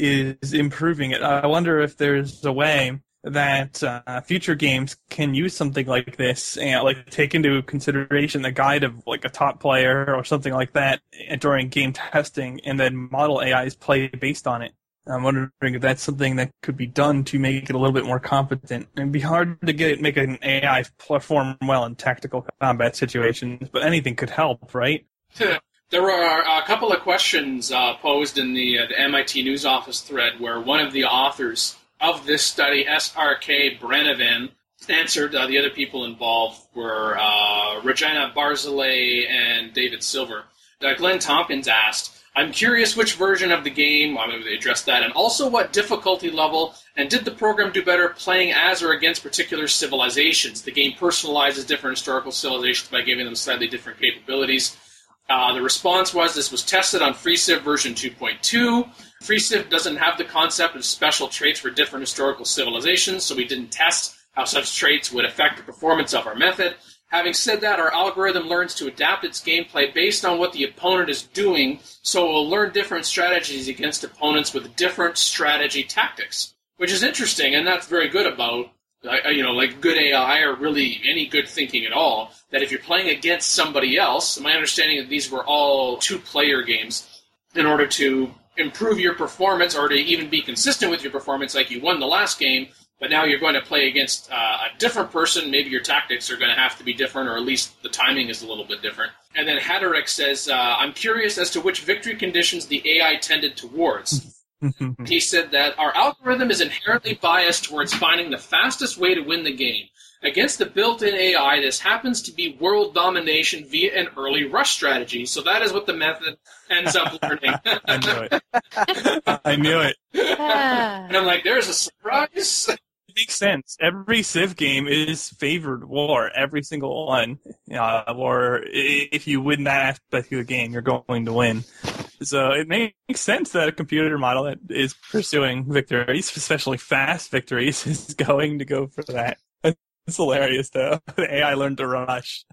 is improving it. I wonder if there's a way that uh, future games can use something like this and like take into consideration the guide of like a top player or something like that during game testing, and then model A Is play based on it. I'm wondering if that's something that could be done to make it a little bit more competent. It'd be hard to get make an A I perform well in tactical combat situations, but anything could help, right? There were a couple of questions uh, posed in the, uh, the M I T News Office thread where one of the authors of this study, S R K Branovan, answered. Uh, the other people involved were uh, Regina Barzilay and David Silver. Uh, Glenn Tompkins asked, I'm curious which version of the game, well, maybe they addressed that, and also what difficulty level, and did the program do better playing as or against particular civilizations? The game personalizes different historical civilizations by giving them slightly different capabilities. Uh, the response was this was tested on FreeCiv version two point two. FreeCiv doesn't have the concept of special traits for different historical civilizations, so we didn't test how such traits would affect the performance of our method. Having said that, our algorithm learns to adapt its gameplay based on what the opponent is doing, so it will learn different strategies against opponents with different strategy tactics, which is interesting, and that's very good about, uh, you know, like good A I or really any good thinking at all, that if you're playing against somebody else, my understanding is these were all two-player games, in order to improve your performance or to even be consistent with your performance, like you won the last game, but now you're going to play against uh, a different person. Maybe your tactics are going to have to be different, or at least the timing is a little bit different. And then Hatterick says, uh, I'm curious as to which victory conditions the A I tended towards. He said that our algorithm is inherently biased towards finding the fastest way to win the game. Against the built-in A I, this happens to be world domination via an early rush strategy. So that is what the method ends up learning. I knew it. I knew it. And I'm like, there's a surprise. It makes sense. Every Civ game is favored war, every single one. Uh, or if you win that aspect of the game, you're going to win. So it makes sense that a computer model that is pursuing victories, especially fast victories, is going to go for that. It's hilarious, though. The A I learned to rush.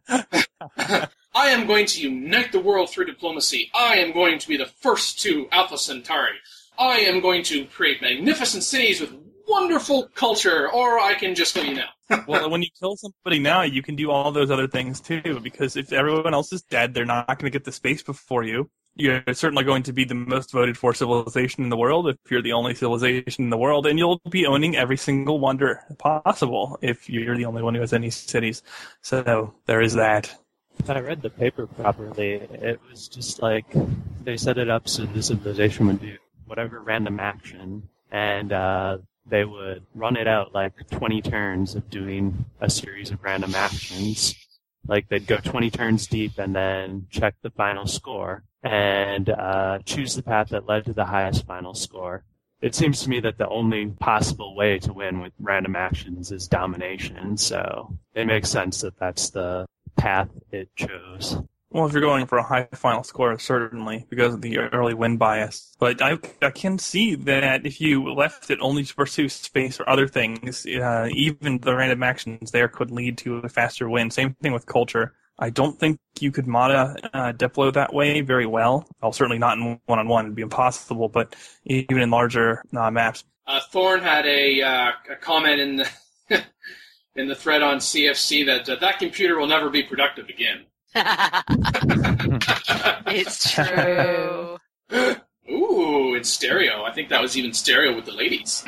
I am going to unite the world through diplomacy. I am going to be the first to Alpha Centauri. I am going to create magnificent cities with wonderful culture, or I can just kill you now. Well, when you kill somebody now, you can do all those other things, too, because if everyone else is dead, they're not going to get the space before you. You're certainly going to be the most voted for civilization in the world if you're the only civilization in the world, and you'll be owning every single wonder possible if you're the only one who has any cities. So there is that. If I read the paper properly, it was just like they set it up so the civilization would do whatever random action, and uh, they would run it out like twenty turns of doing a series of random actions. Like they'd go twenty turns deep and then check the final score and uh, choose the path that led to the highest final score. It seems to me that the only possible way to win with random actions is domination, so it makes sense that that's the path it chose. Well, if you're going for a high final score, certainly, because of the early win bias. But I, I can see that if you left it only to pursue space or other things, uh, even the random actions there could lead to a faster win. Same thing with culture. I don't think you could mod uh, Diplo that way very well. Well, certainly not in one-on-one. It'd be impossible, but even in larger uh, maps. Uh, Thorne had a, uh, a comment in the in the thread on C F C that uh, that computer will never be productive again. It's true. Ooh, in stereo. I think that was even stereo with the ladies.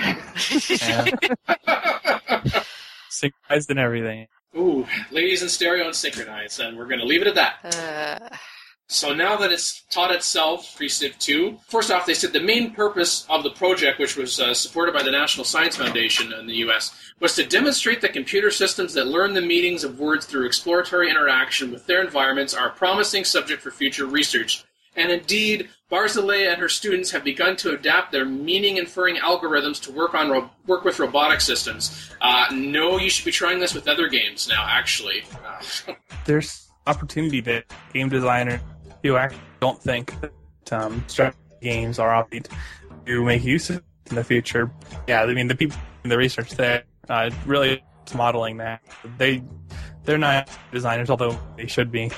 Synchronized and everything. Ooh, ladies in stereo and synchronized, and we're going to leave it at that. Uh, So now that it's taught itself, pre-Civ two, first off, they said the main purpose of the project, which was uh, supported by the National Science Foundation in the U S, was to demonstrate that computer systems that learn the meanings of words through exploratory interaction with their environments are a promising subject for future research. And indeed, Barzilay and her students have begun to adapt their meaning-inferring algorithms to work on ro- work with robotic systems. Uh, no, you should be trying this with other games now, actually. Uh, There's opportunity that game designers who actually don't think that um, strategy games are obsolete to make use of in the future. Yeah, I mean, the people in the research there uh, really modeling that. They, they're not designers, although they should be.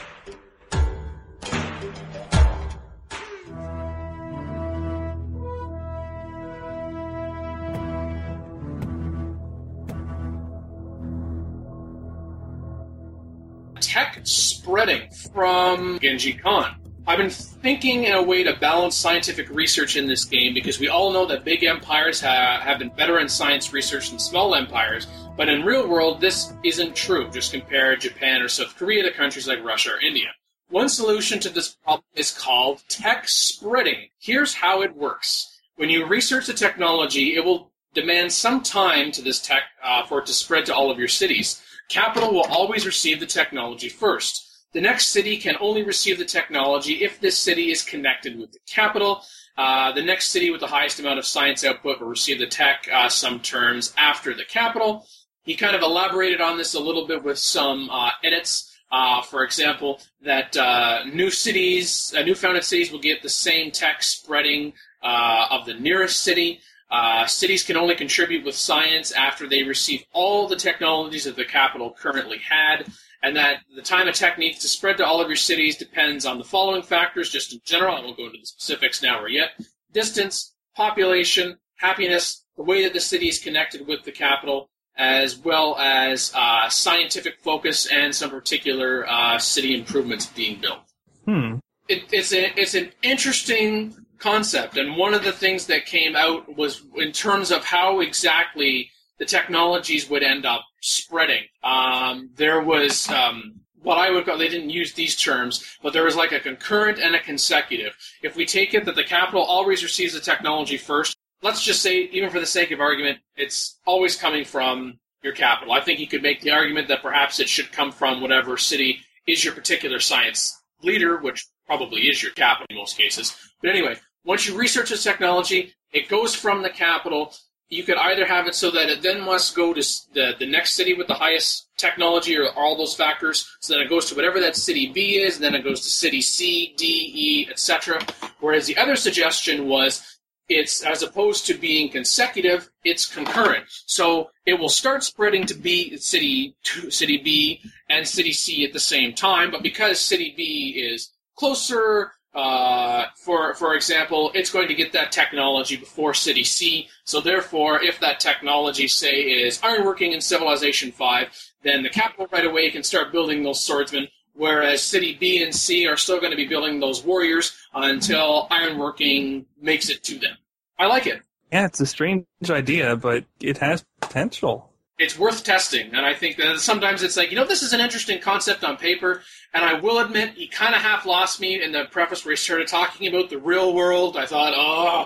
Tech spreading from Genji Khan. I've been thinking in a way to balance scientific research in this game because we all know that big empires ha- have been better in science research than small empires, but in real world this isn't true. Just compare Japan or South Korea to countries like Russia or India. One solution to this problem is called tech spreading. Here's how it works. When you research a technology, it will demand some time to this tech uh, for it to spread to all of your cities. Capital will always receive the technology first. The next city can only receive the technology if this city is connected with the capital. Uh, the next city with the highest amount of science output will receive the tech uh, some terms after the capital. He kind of elaborated on this a little bit with some uh, edits. Uh, for example, that uh, new cities, uh, new founded cities will get the same tech spreading uh, of the nearest city. Uh, cities can only contribute with science after they receive all the technologies that the capital currently had, and that the time a tech needs to spread to all of your cities depends on the following factors, just in general. I won't go into the specifics now or yet. Distance, population, happiness, the way that the city is connected with the capital, as well as uh, scientific focus and some particular uh, city improvements being built. Hmm. It, it's, a, it's an interesting concept, and one of the things that came out was in terms of how exactly the technologies would end up spreading. Um, there was um, what I would call, they didn't use these terms, but there was like a concurrent and a consecutive. If we take it that the capital always receives the technology first, let's just say, even for the sake of argument, it's always coming from your capital. I think you could make the argument that perhaps it should come from whatever city is your particular science leader, which probably is your capital in most cases. But anyway, once you research this technology, it goes from the capital. You could either have it so that it then must go to the, the next city with the highest technology or all those factors, so then it goes to whatever that city B is, and then it goes to city C, D, E, et cetera. Whereas the other suggestion was it's, as opposed to being consecutive, it's concurrent. So it will start spreading to B, city, to city B and city C at the same time, but because city B is closer, Uh, for for example, it's going to get that technology before City C. So therefore, if that technology, say, is ironworking in Civilization five, then the capital right away can start building those swordsmen, whereas City B and C are still going to be building those warriors until ironworking makes it to them. I like it. Yeah, it's a strange idea, but it has potential. It's worth testing, and I think that sometimes it's like, you know, this is an interesting concept on paper, and I will admit, he kind of half lost me in the preface where he started talking about the real world. I thought, oh.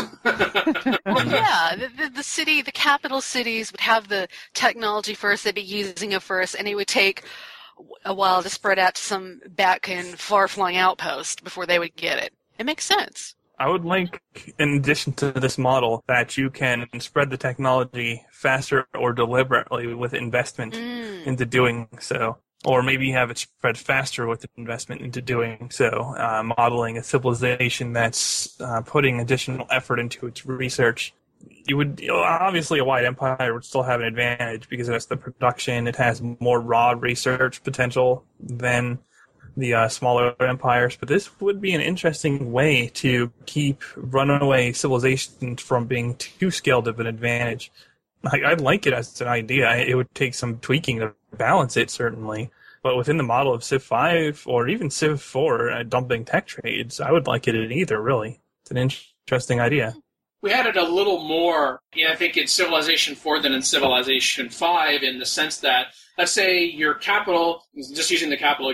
Well, yeah, the, the, the city, the capital cities would have the technology first, they'd be using it first, and it would take a while to spread out to some back and far-flung outpost before they would get it. It makes sense. I would like, in addition to this model, that you can spread the technology faster or deliberately with investment Mm. into doing so. Or maybe have it spread faster with investment into doing so, uh, modeling a civilization that's uh, putting additional effort into its research. You would, you know, obviously a wide empire would still have an advantage because it has the production, it has more raw research potential than the uh, smaller empires, but this would be an interesting way to keep runaway civilizations from being too scaled of an advantage. I, I'd like it as an idea. It would take some tweaking to balance it, certainly, but within the model of Civ five or even Civ four, uh, dumping tech trades, I would like it in either, really. It's an interesting idea. We had it a little more, yeah, I think, in Civilization four than in Civilization five, in the sense that, let's say your capital, just using the capital again,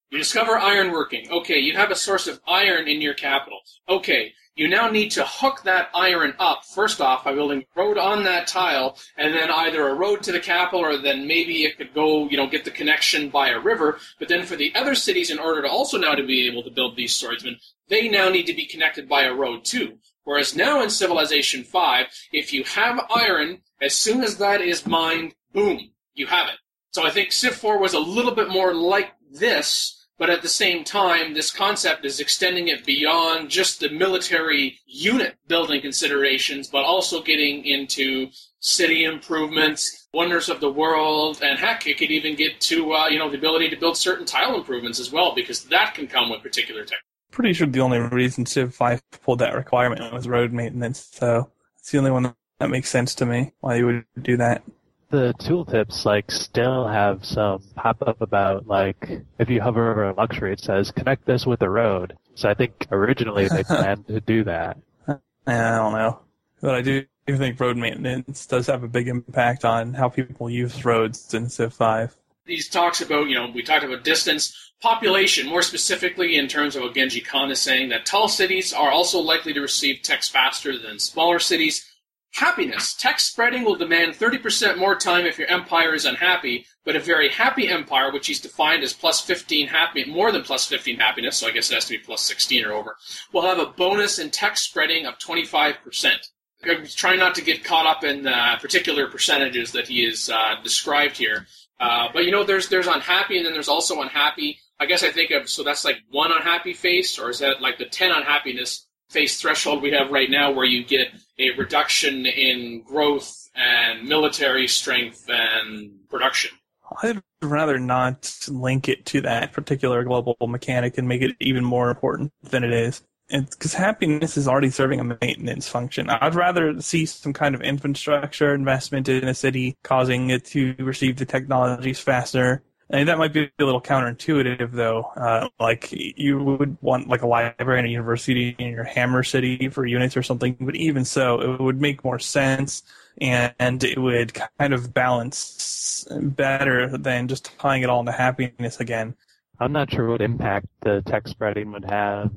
You discover ironworking. Okay, you have a source of iron in your capital. Okay, you now need to hook that iron up, first off, by building a road on that tile, and then either a road to the capital, or then maybe it could go, you know, get the connection by a river. But then for the other cities, in order to also now to be able to build these swordsmen, they now need to be connected by a road too. Whereas now in Civilization five, if you have iron, as soon as that is mined, boom, you have it. So I think Civ four was a little bit more like this, but at the same time, this concept is extending it beyond just the military unit building considerations, but also getting into city improvements, wonders of the world, and heck, it could even get to uh, you know the ability to build certain tile improvements as well, because that can come with particular tech. Pretty sure the only reason Civ five pulled that requirement was road maintenance, so it's the only one that makes sense to me why you would do that. The tooltips, like, still have some pop-up about, like, if you hover over a luxury, it says, connect this with a road. So I think originally they planned to do that. I don't know. But I do think road maintenance does have a big impact on how people use roads in Civ five. These talks about, you know, we talked about distance, population, more specifically in terms of what Genji Khan is saying, that tall cities are also likely to receive text faster than smaller cities. Happiness. Text spreading will demand thirty percent more time if your empire is unhappy, but a very happy empire, which is defined as plus fifteen happy, more than plus fifteen happiness, so I guess it has to be plus sixteen or over, will have a bonus in text spreading of twenty-five percent. I'm trying not to get caught up in uh, particular percentages that he has uh, described here. Uh, but, you know, there's there's unhappy, and then there's also unhappy. I guess I think of, so that's like one unhappy face, or is that like the ten unhappiness face threshold we have right now, where you get a reduction in growth and military strength and production? I'd rather not link it to that particular global mechanic and make it even more important than it is. Because happiness is already serving a maintenance function. I'd rather see some kind of infrastructure investment in a city causing it to receive the technologies faster. And that might be a little counterintuitive, though. Uh, like, you would want, like, a library and a university in your Hammer City for units or something, but even so, it would make more sense, and it would kind of balance better than just tying it all into happiness again. I'm not sure what impact the text spreading would have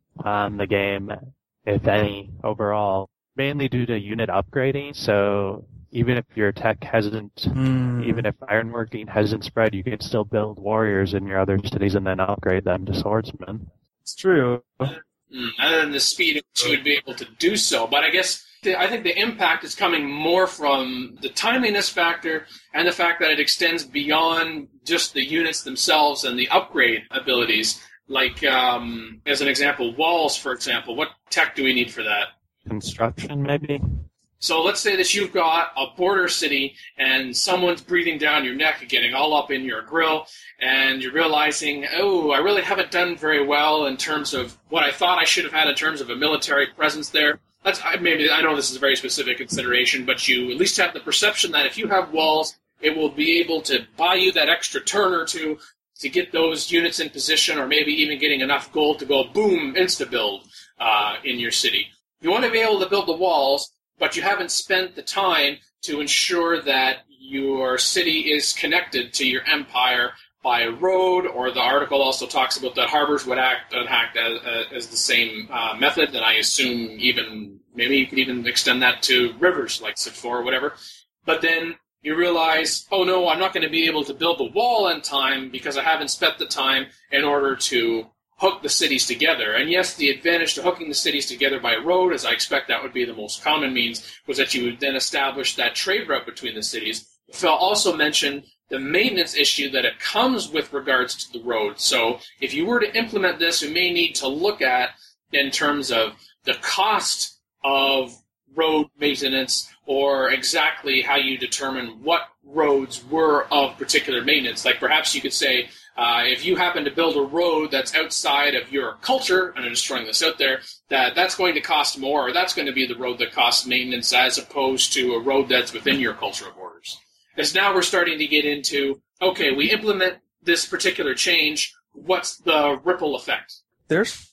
on the game, if any, overall. Mainly due to unit upgrading, so even if your tech hasn't, mm. even if ironworking hasn't spread, you can still build warriors in your other cities and then upgrade them to swordsmen. It's true. Mm, other than the speed at which you would be able to do so. But I guess, the, I think the impact is coming more from the timeliness factor and the fact that it extends beyond just the units themselves and the upgrade abilities. Like, um, as an example, walls, for example. What tech do we need for that? Construction, maybe? So let's say that you've got a border city and someone's breathing down your neck and getting all up in your grill, and you're realizing, oh, I really haven't done very well in terms of what I thought I should have had in terms of a military presence there. That's maybe I know this is a very specific consideration, but you at least have the perception that if you have walls, it will be able to buy you that extra turn or two to get those units in position, or maybe even getting enough gold to go boom, insta-build uh, in your city. You want to be able to build the walls, but you haven't spent the time to ensure that your city is connected to your empire by a road, or the article also talks about that harbors would act, would act as, as the same uh, method, and I assume even, maybe you could even extend that to rivers like Civ four or whatever. But then you realize, oh no, I'm not going to be able to build the wall in time because I haven't spent the time in order to hook the cities together. And yes, the advantage to hooking the cities together by road, as I expect that would be the most common means, was that you would then establish that trade route between the cities. Phil also mentioned the maintenance issue that it comes with regards to the road. So if you were to implement this, you may need to look at in terms of the cost of road maintenance, or exactly how you determine what roads were of particular maintenance. Like perhaps you could say, uh, if you happen to build a road that's outside of your culture, and I'm just throwing this out there, that that's going to cost more, or that's going to be the road that costs maintenance as opposed to a road that's within your cultural borders. Because now we're starting to get into, okay, we implement this particular change, what's the ripple effect? There's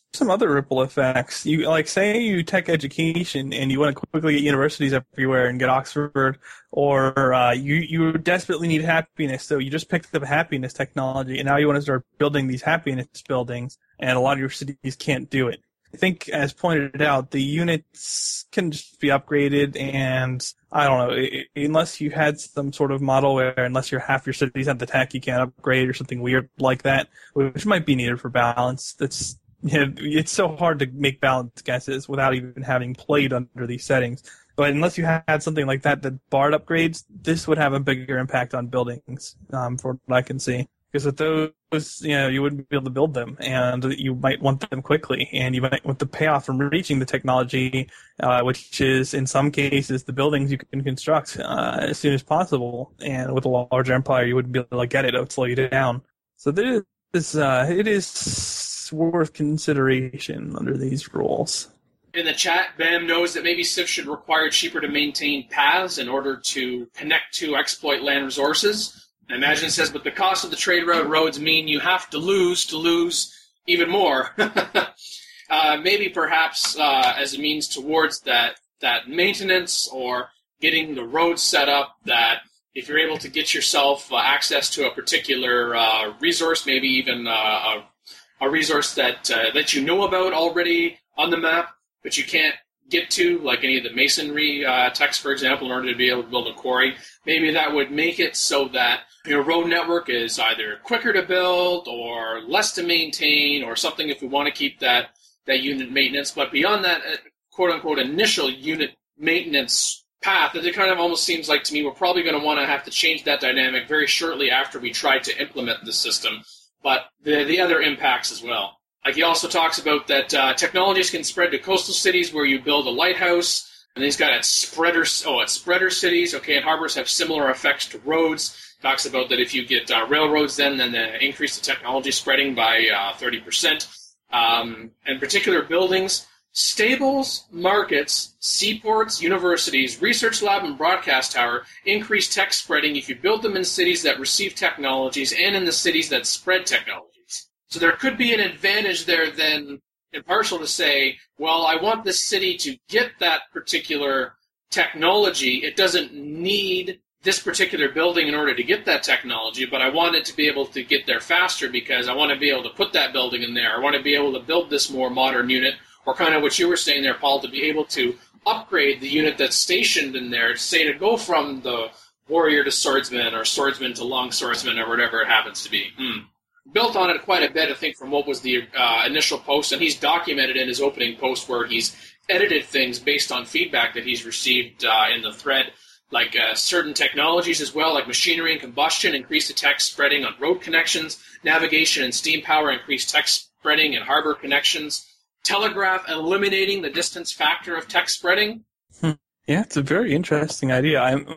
some other ripple effects. You like say you tech education and you want to quickly get universities everywhere and get Oxford, or uh, you you desperately need happiness, so you just picked up happiness technology, and now you want to start building these happiness buildings, and a lot of your cities can't do it. I think, as pointed out, the units can just be upgraded, and I don't know, it, unless you had some sort of model where, unless you're half your cities have the tech, you can't upgrade or something weird like that, which might be needed for balance. That's you know, it's so hard to make balance guesses without even having played under these settings. But unless you had something like that that barred upgrades, this would have a bigger impact on buildings, um, for what I can see. Because with those, you know, you wouldn't be able to build them, and you might want them quickly, and you might want the payoff from reaching the technology, uh, which is, in some cases, the buildings you can construct uh, as soon as possible. And with a large empire, you wouldn't be able to get it; it would slow you down. So there is, uh, it is worth consideration under these rules. In the chat, Bam knows that maybe Civ should require cheaper to maintain paths in order to connect to exploit land resources. I imagine it says, but the cost of the trade route roads mean you have to lose to lose even more. uh, maybe perhaps uh, as a means towards that, that maintenance or getting the roads set up, that if you're able to get yourself uh, access to a particular uh, resource, maybe even uh, a, a resource that uh, that you know about already on the map, but you can't get to, like any of the masonry uh, techs, for example, in order to be able to build a quarry, maybe that would make it so that your road network is either quicker to build or less to maintain or something if we want to keep that, that unit maintenance. But beyond that, uh, quote-unquote, initial unit maintenance path, it kind of almost seems like to me we're probably going to want to have to change that dynamic very shortly after we try to implement the system. But the, the other impacts as well. Like he also talks about that uh, technologies can spread to coastal cities where you build a lighthouse, and then he's got at spreader, oh, at spreader cities, okay, and harbors have similar effects to roads. Talks about that if you get uh, railroads, then then they increase the technology spreading by uh, thirty percent. Um, and particular buildings, stables, markets, seaports, universities, research lab, and broadcast tower increase tech spreading if you build them in cities that receive technologies and in the cities that spread technologies. So there could be an advantage there then, impartial to say, well, I want this city to get that particular technology. It doesn't need this particular building in order to get that technology, but I want it to be able to get there faster because I want to be able to put that building in there. I want to be able to build this more modern unit, or kind of what you were saying there, Paul, to be able to upgrade the unit that's stationed in there, say to go from the warrior to swordsman or swordsman to long swordsman or whatever it happens to be. Hmm. Built on it quite a bit, I think, from what was the uh, initial post, and he's documented in his opening post where he's edited things based on feedback that he's received uh, in the thread. Like uh, certain technologies as well, like machinery and combustion, increase the tech spreading on road connections, navigation and steam power, increase tech spreading and harbor connections, telegraph, eliminating the distance factor of tech spreading. Hmm. Yeah, it's a very interesting idea. I'm,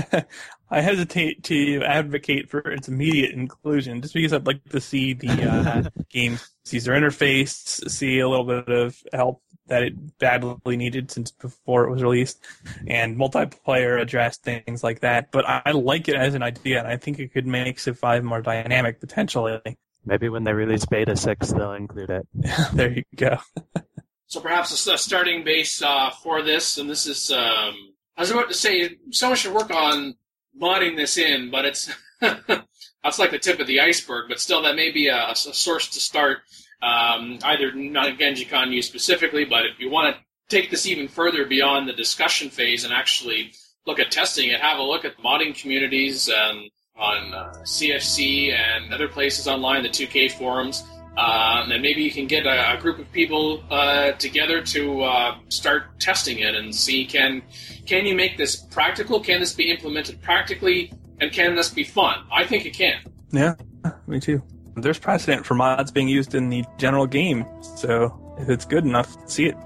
I hesitate to advocate for its immediate inclusion, just because I'd like to see the uh, game user interface, see a little bit of help that it badly needed since before it was released, and multiplayer address things like that. But I like it as an idea, and I think it could make Civ five more dynamic, potentially. Maybe when they release Beta six, they'll include it. There you go. So perhaps a starting base uh, for this, and this is, um, I was about to say, someone should work on modding this in, but it's that's like the tip of the iceberg, but still that may be a, a source to start. Um, either not Genji Con use specifically, but if you want to take this even further beyond the discussion phase and actually look at testing it, have a look at modding communities um, on uh, C F C and other places online, the two K forums, uh, and maybe you can get a, a group of people uh, together to uh, start testing it and see can can you make this practical? Can this be implemented practically? And can this be fun? I think it can. Yeah, me too. There's precedent for mods being used in the general game, so if it's good enough, see it.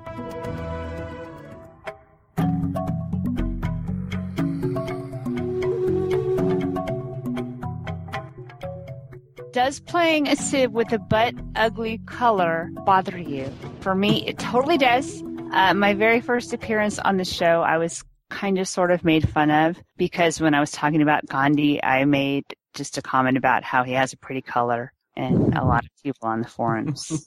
Does playing a Civ with a butt ugly color bother you? For me, it totally does. Uh, my very first appearance on the show, I was kind of sort of made fun of because when I was talking about Gandhi, I made just a comment about how he has a pretty color, and a lot of people on the forums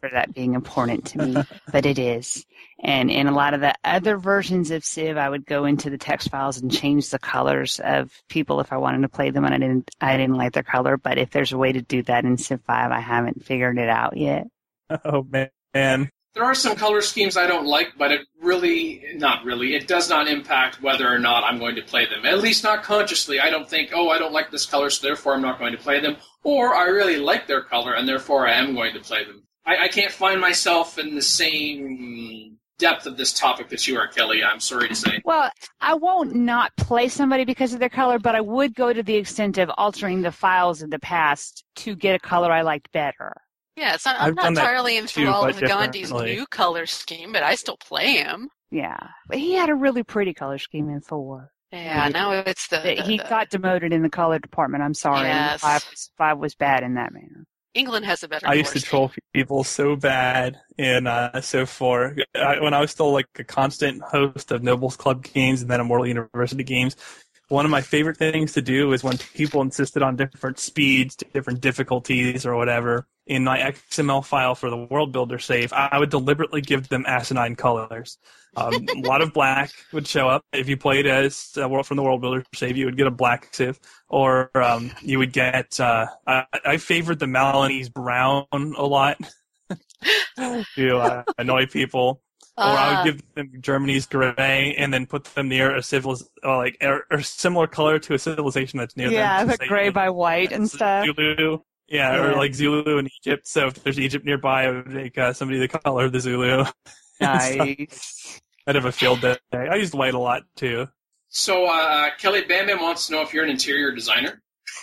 remember that being important to me, but it is. And in a lot of the other versions of Civ, I would go into the text files and change the colors of people if I wanted to play them and I didn't I didn't like their color. But if there's a way to do that in Civ five, I haven't figured it out yet. Oh, man. There are some color schemes I don't like, but it really, not really, it does not impact whether or not I'm going to play them. At least not consciously. I don't think, oh, I don't like this color, so therefore I'm not going to play them. Or I really like their color, and therefore I am going to play them. I, I can't find myself in the same depth of this topic that you are, Kelly, I'm sorry to say. Well, I won't not play somebody because of their color, but I would go to the extent of altering the files in the past to get a color I liked better. Yeah, it's not, I'm I've not done that entirely too, enthralled but with Gandhi's differently. new color scheme, but I still play him. Yeah, but he had a really pretty color scheme in four. Yeah, now it's the... the He the- got demoted in the color department. I'm sorry. Yes. Five, was- five was bad in that manner. England has a better I used color to troll people so bad in uh, Civ four. I, when I was still like a constant host of Nobles Club games and then Immortal University games, one of my favorite things to do is when people insisted on different speeds, different difficulties, or whatever, in my X M L file for the World Builder save, I would deliberately give them asinine colors. Um, a lot of black would show up. If you played as uh, World from the World Builder save, you would get a black Civ. Or um, you would get, uh, I, I favored the Malinese brown a lot to uh, annoy people. Or I Ah. would give them Germany's gray and then put them near a civil, or like or, or similar color to a civilization that's near them. Yeah, to the say, gray like, by white and stuff. Zulu. Yeah, Yeah. or like Zulu in Egypt. So if there's Egypt nearby, I would make uh, somebody the color of the Zulu. Nice. I'd have a field day. I used white a lot too. So, uh, Kelly Bam Bam wants to know if you're an interior designer.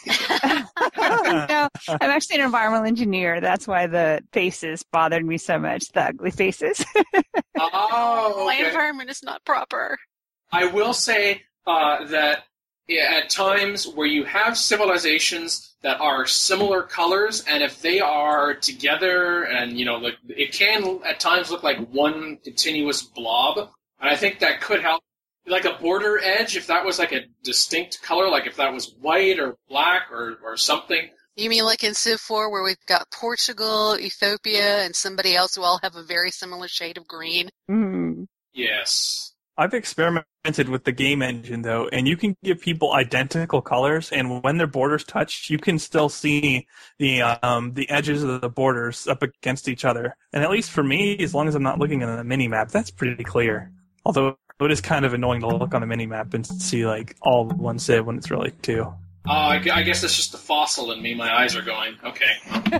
No, I'm actually an environmental engineer. That's why the faces bothered me so much, the ugly faces. Oh, My okay. environment is not proper. I will say uh, that yeah, at times where you have civilizations that are similar colors, and if they are together, and you know, like it can at times look like one continuous blob, and I think that could help. Like a border edge, if that was like a distinct color, like if that was white or black or, or something. You mean like in Civ four where we've got Portugal, Ethiopia, and somebody else who all have a very similar shade of green? Mm. Yes. I've experimented with the game engine though, and you can give people identical colors, and when their borders touch, you can still see the um, the edges of the borders up against each other. And at least for me, as long as I'm not looking at the mini map, that's pretty clear. Although it is kind of annoying to look on the mini map and see like all one civ when it's really two. Uh, I, gu- I guess it's just the fossil in me. My eyes are going, okay.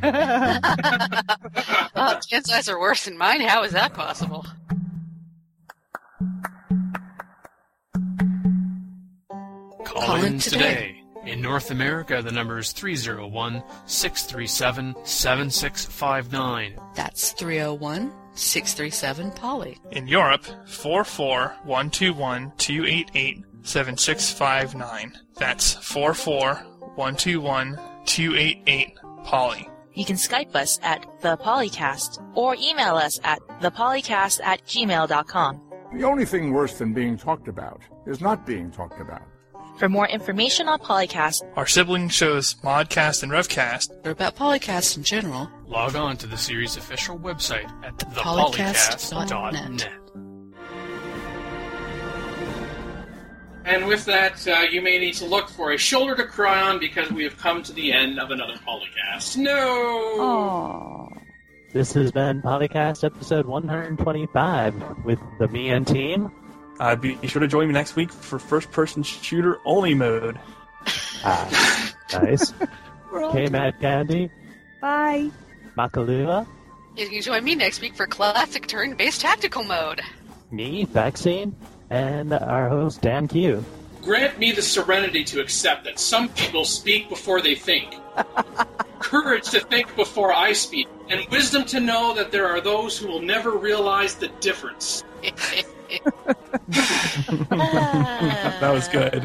Oh, Jen's eyes are worse than mine. How is that possible? Call, Call in in today. today. In North America, the number is three oh one, six three seven, seven six five nine. That's three oh one, six three seven, Polly. In Europe, four four one two one two eight eight seven six five nine. That's four four one two one two eight eight, Polly. You can Skype us at the Polycast or email us at thepolycast at gmail dot com. The only thing worse than being talked about is not being talked about. For more information on Polycast, Our sibling shows Modcast and Revcast. Or about Polycast in general. Log on to the series' official website at the polycast polycast dot dot net. net. And with that, uh, you may need to look for a shoulder to cry on because we have come to the end of another Polycast. No! Oh. This has been Polycast episode one twenty-five with the Me and team. Uh, be sure to join me next week for first-person shooter only mode. Ah, nice. K-Mad Candy, Bye. Makalua, You can join me next week for classic turn-based tactical mode. me, Vaccine, and our host Dan Q. Grant me the serenity to accept that some people speak before they think. Courage to think before I speak. And wisdom to know that there are those who will never realize the difference. That was good.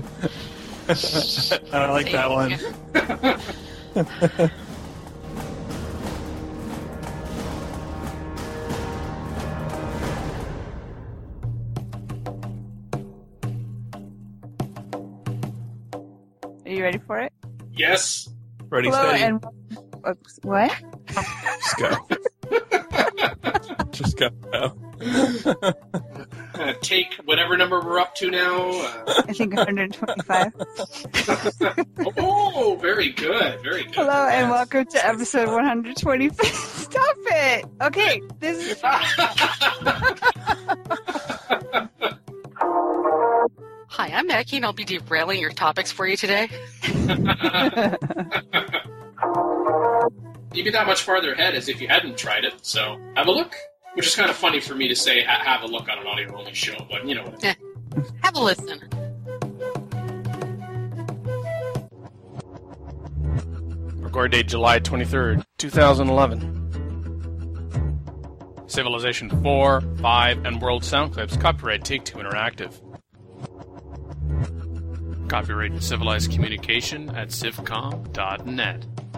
I like that one. Are you ready for it? Yes. Ready, Hello steady, and oops, what? let's go. Just go. Uh, take whatever number we're up to now. Uh, I think one hundred twenty-five. oh, very good, very good. Hello yes. and welcome to episode one hundred twenty-five. Stop it! Okay, this is... Hi, I'm Mackie, and I'll be derailing your topics for you today. You'd be that much farther ahead as if you hadn't tried it, so have a look. Which is kind of funny for me to say ha- have a look on an audio-only show, but you know what I mean. Eh, have a listen. Record date July twenty-third, twenty eleven. Civilization four, five, and World Sound Clips. Copyright Take-Two Interactive. Copyright Civilized Communication at civcom dot net.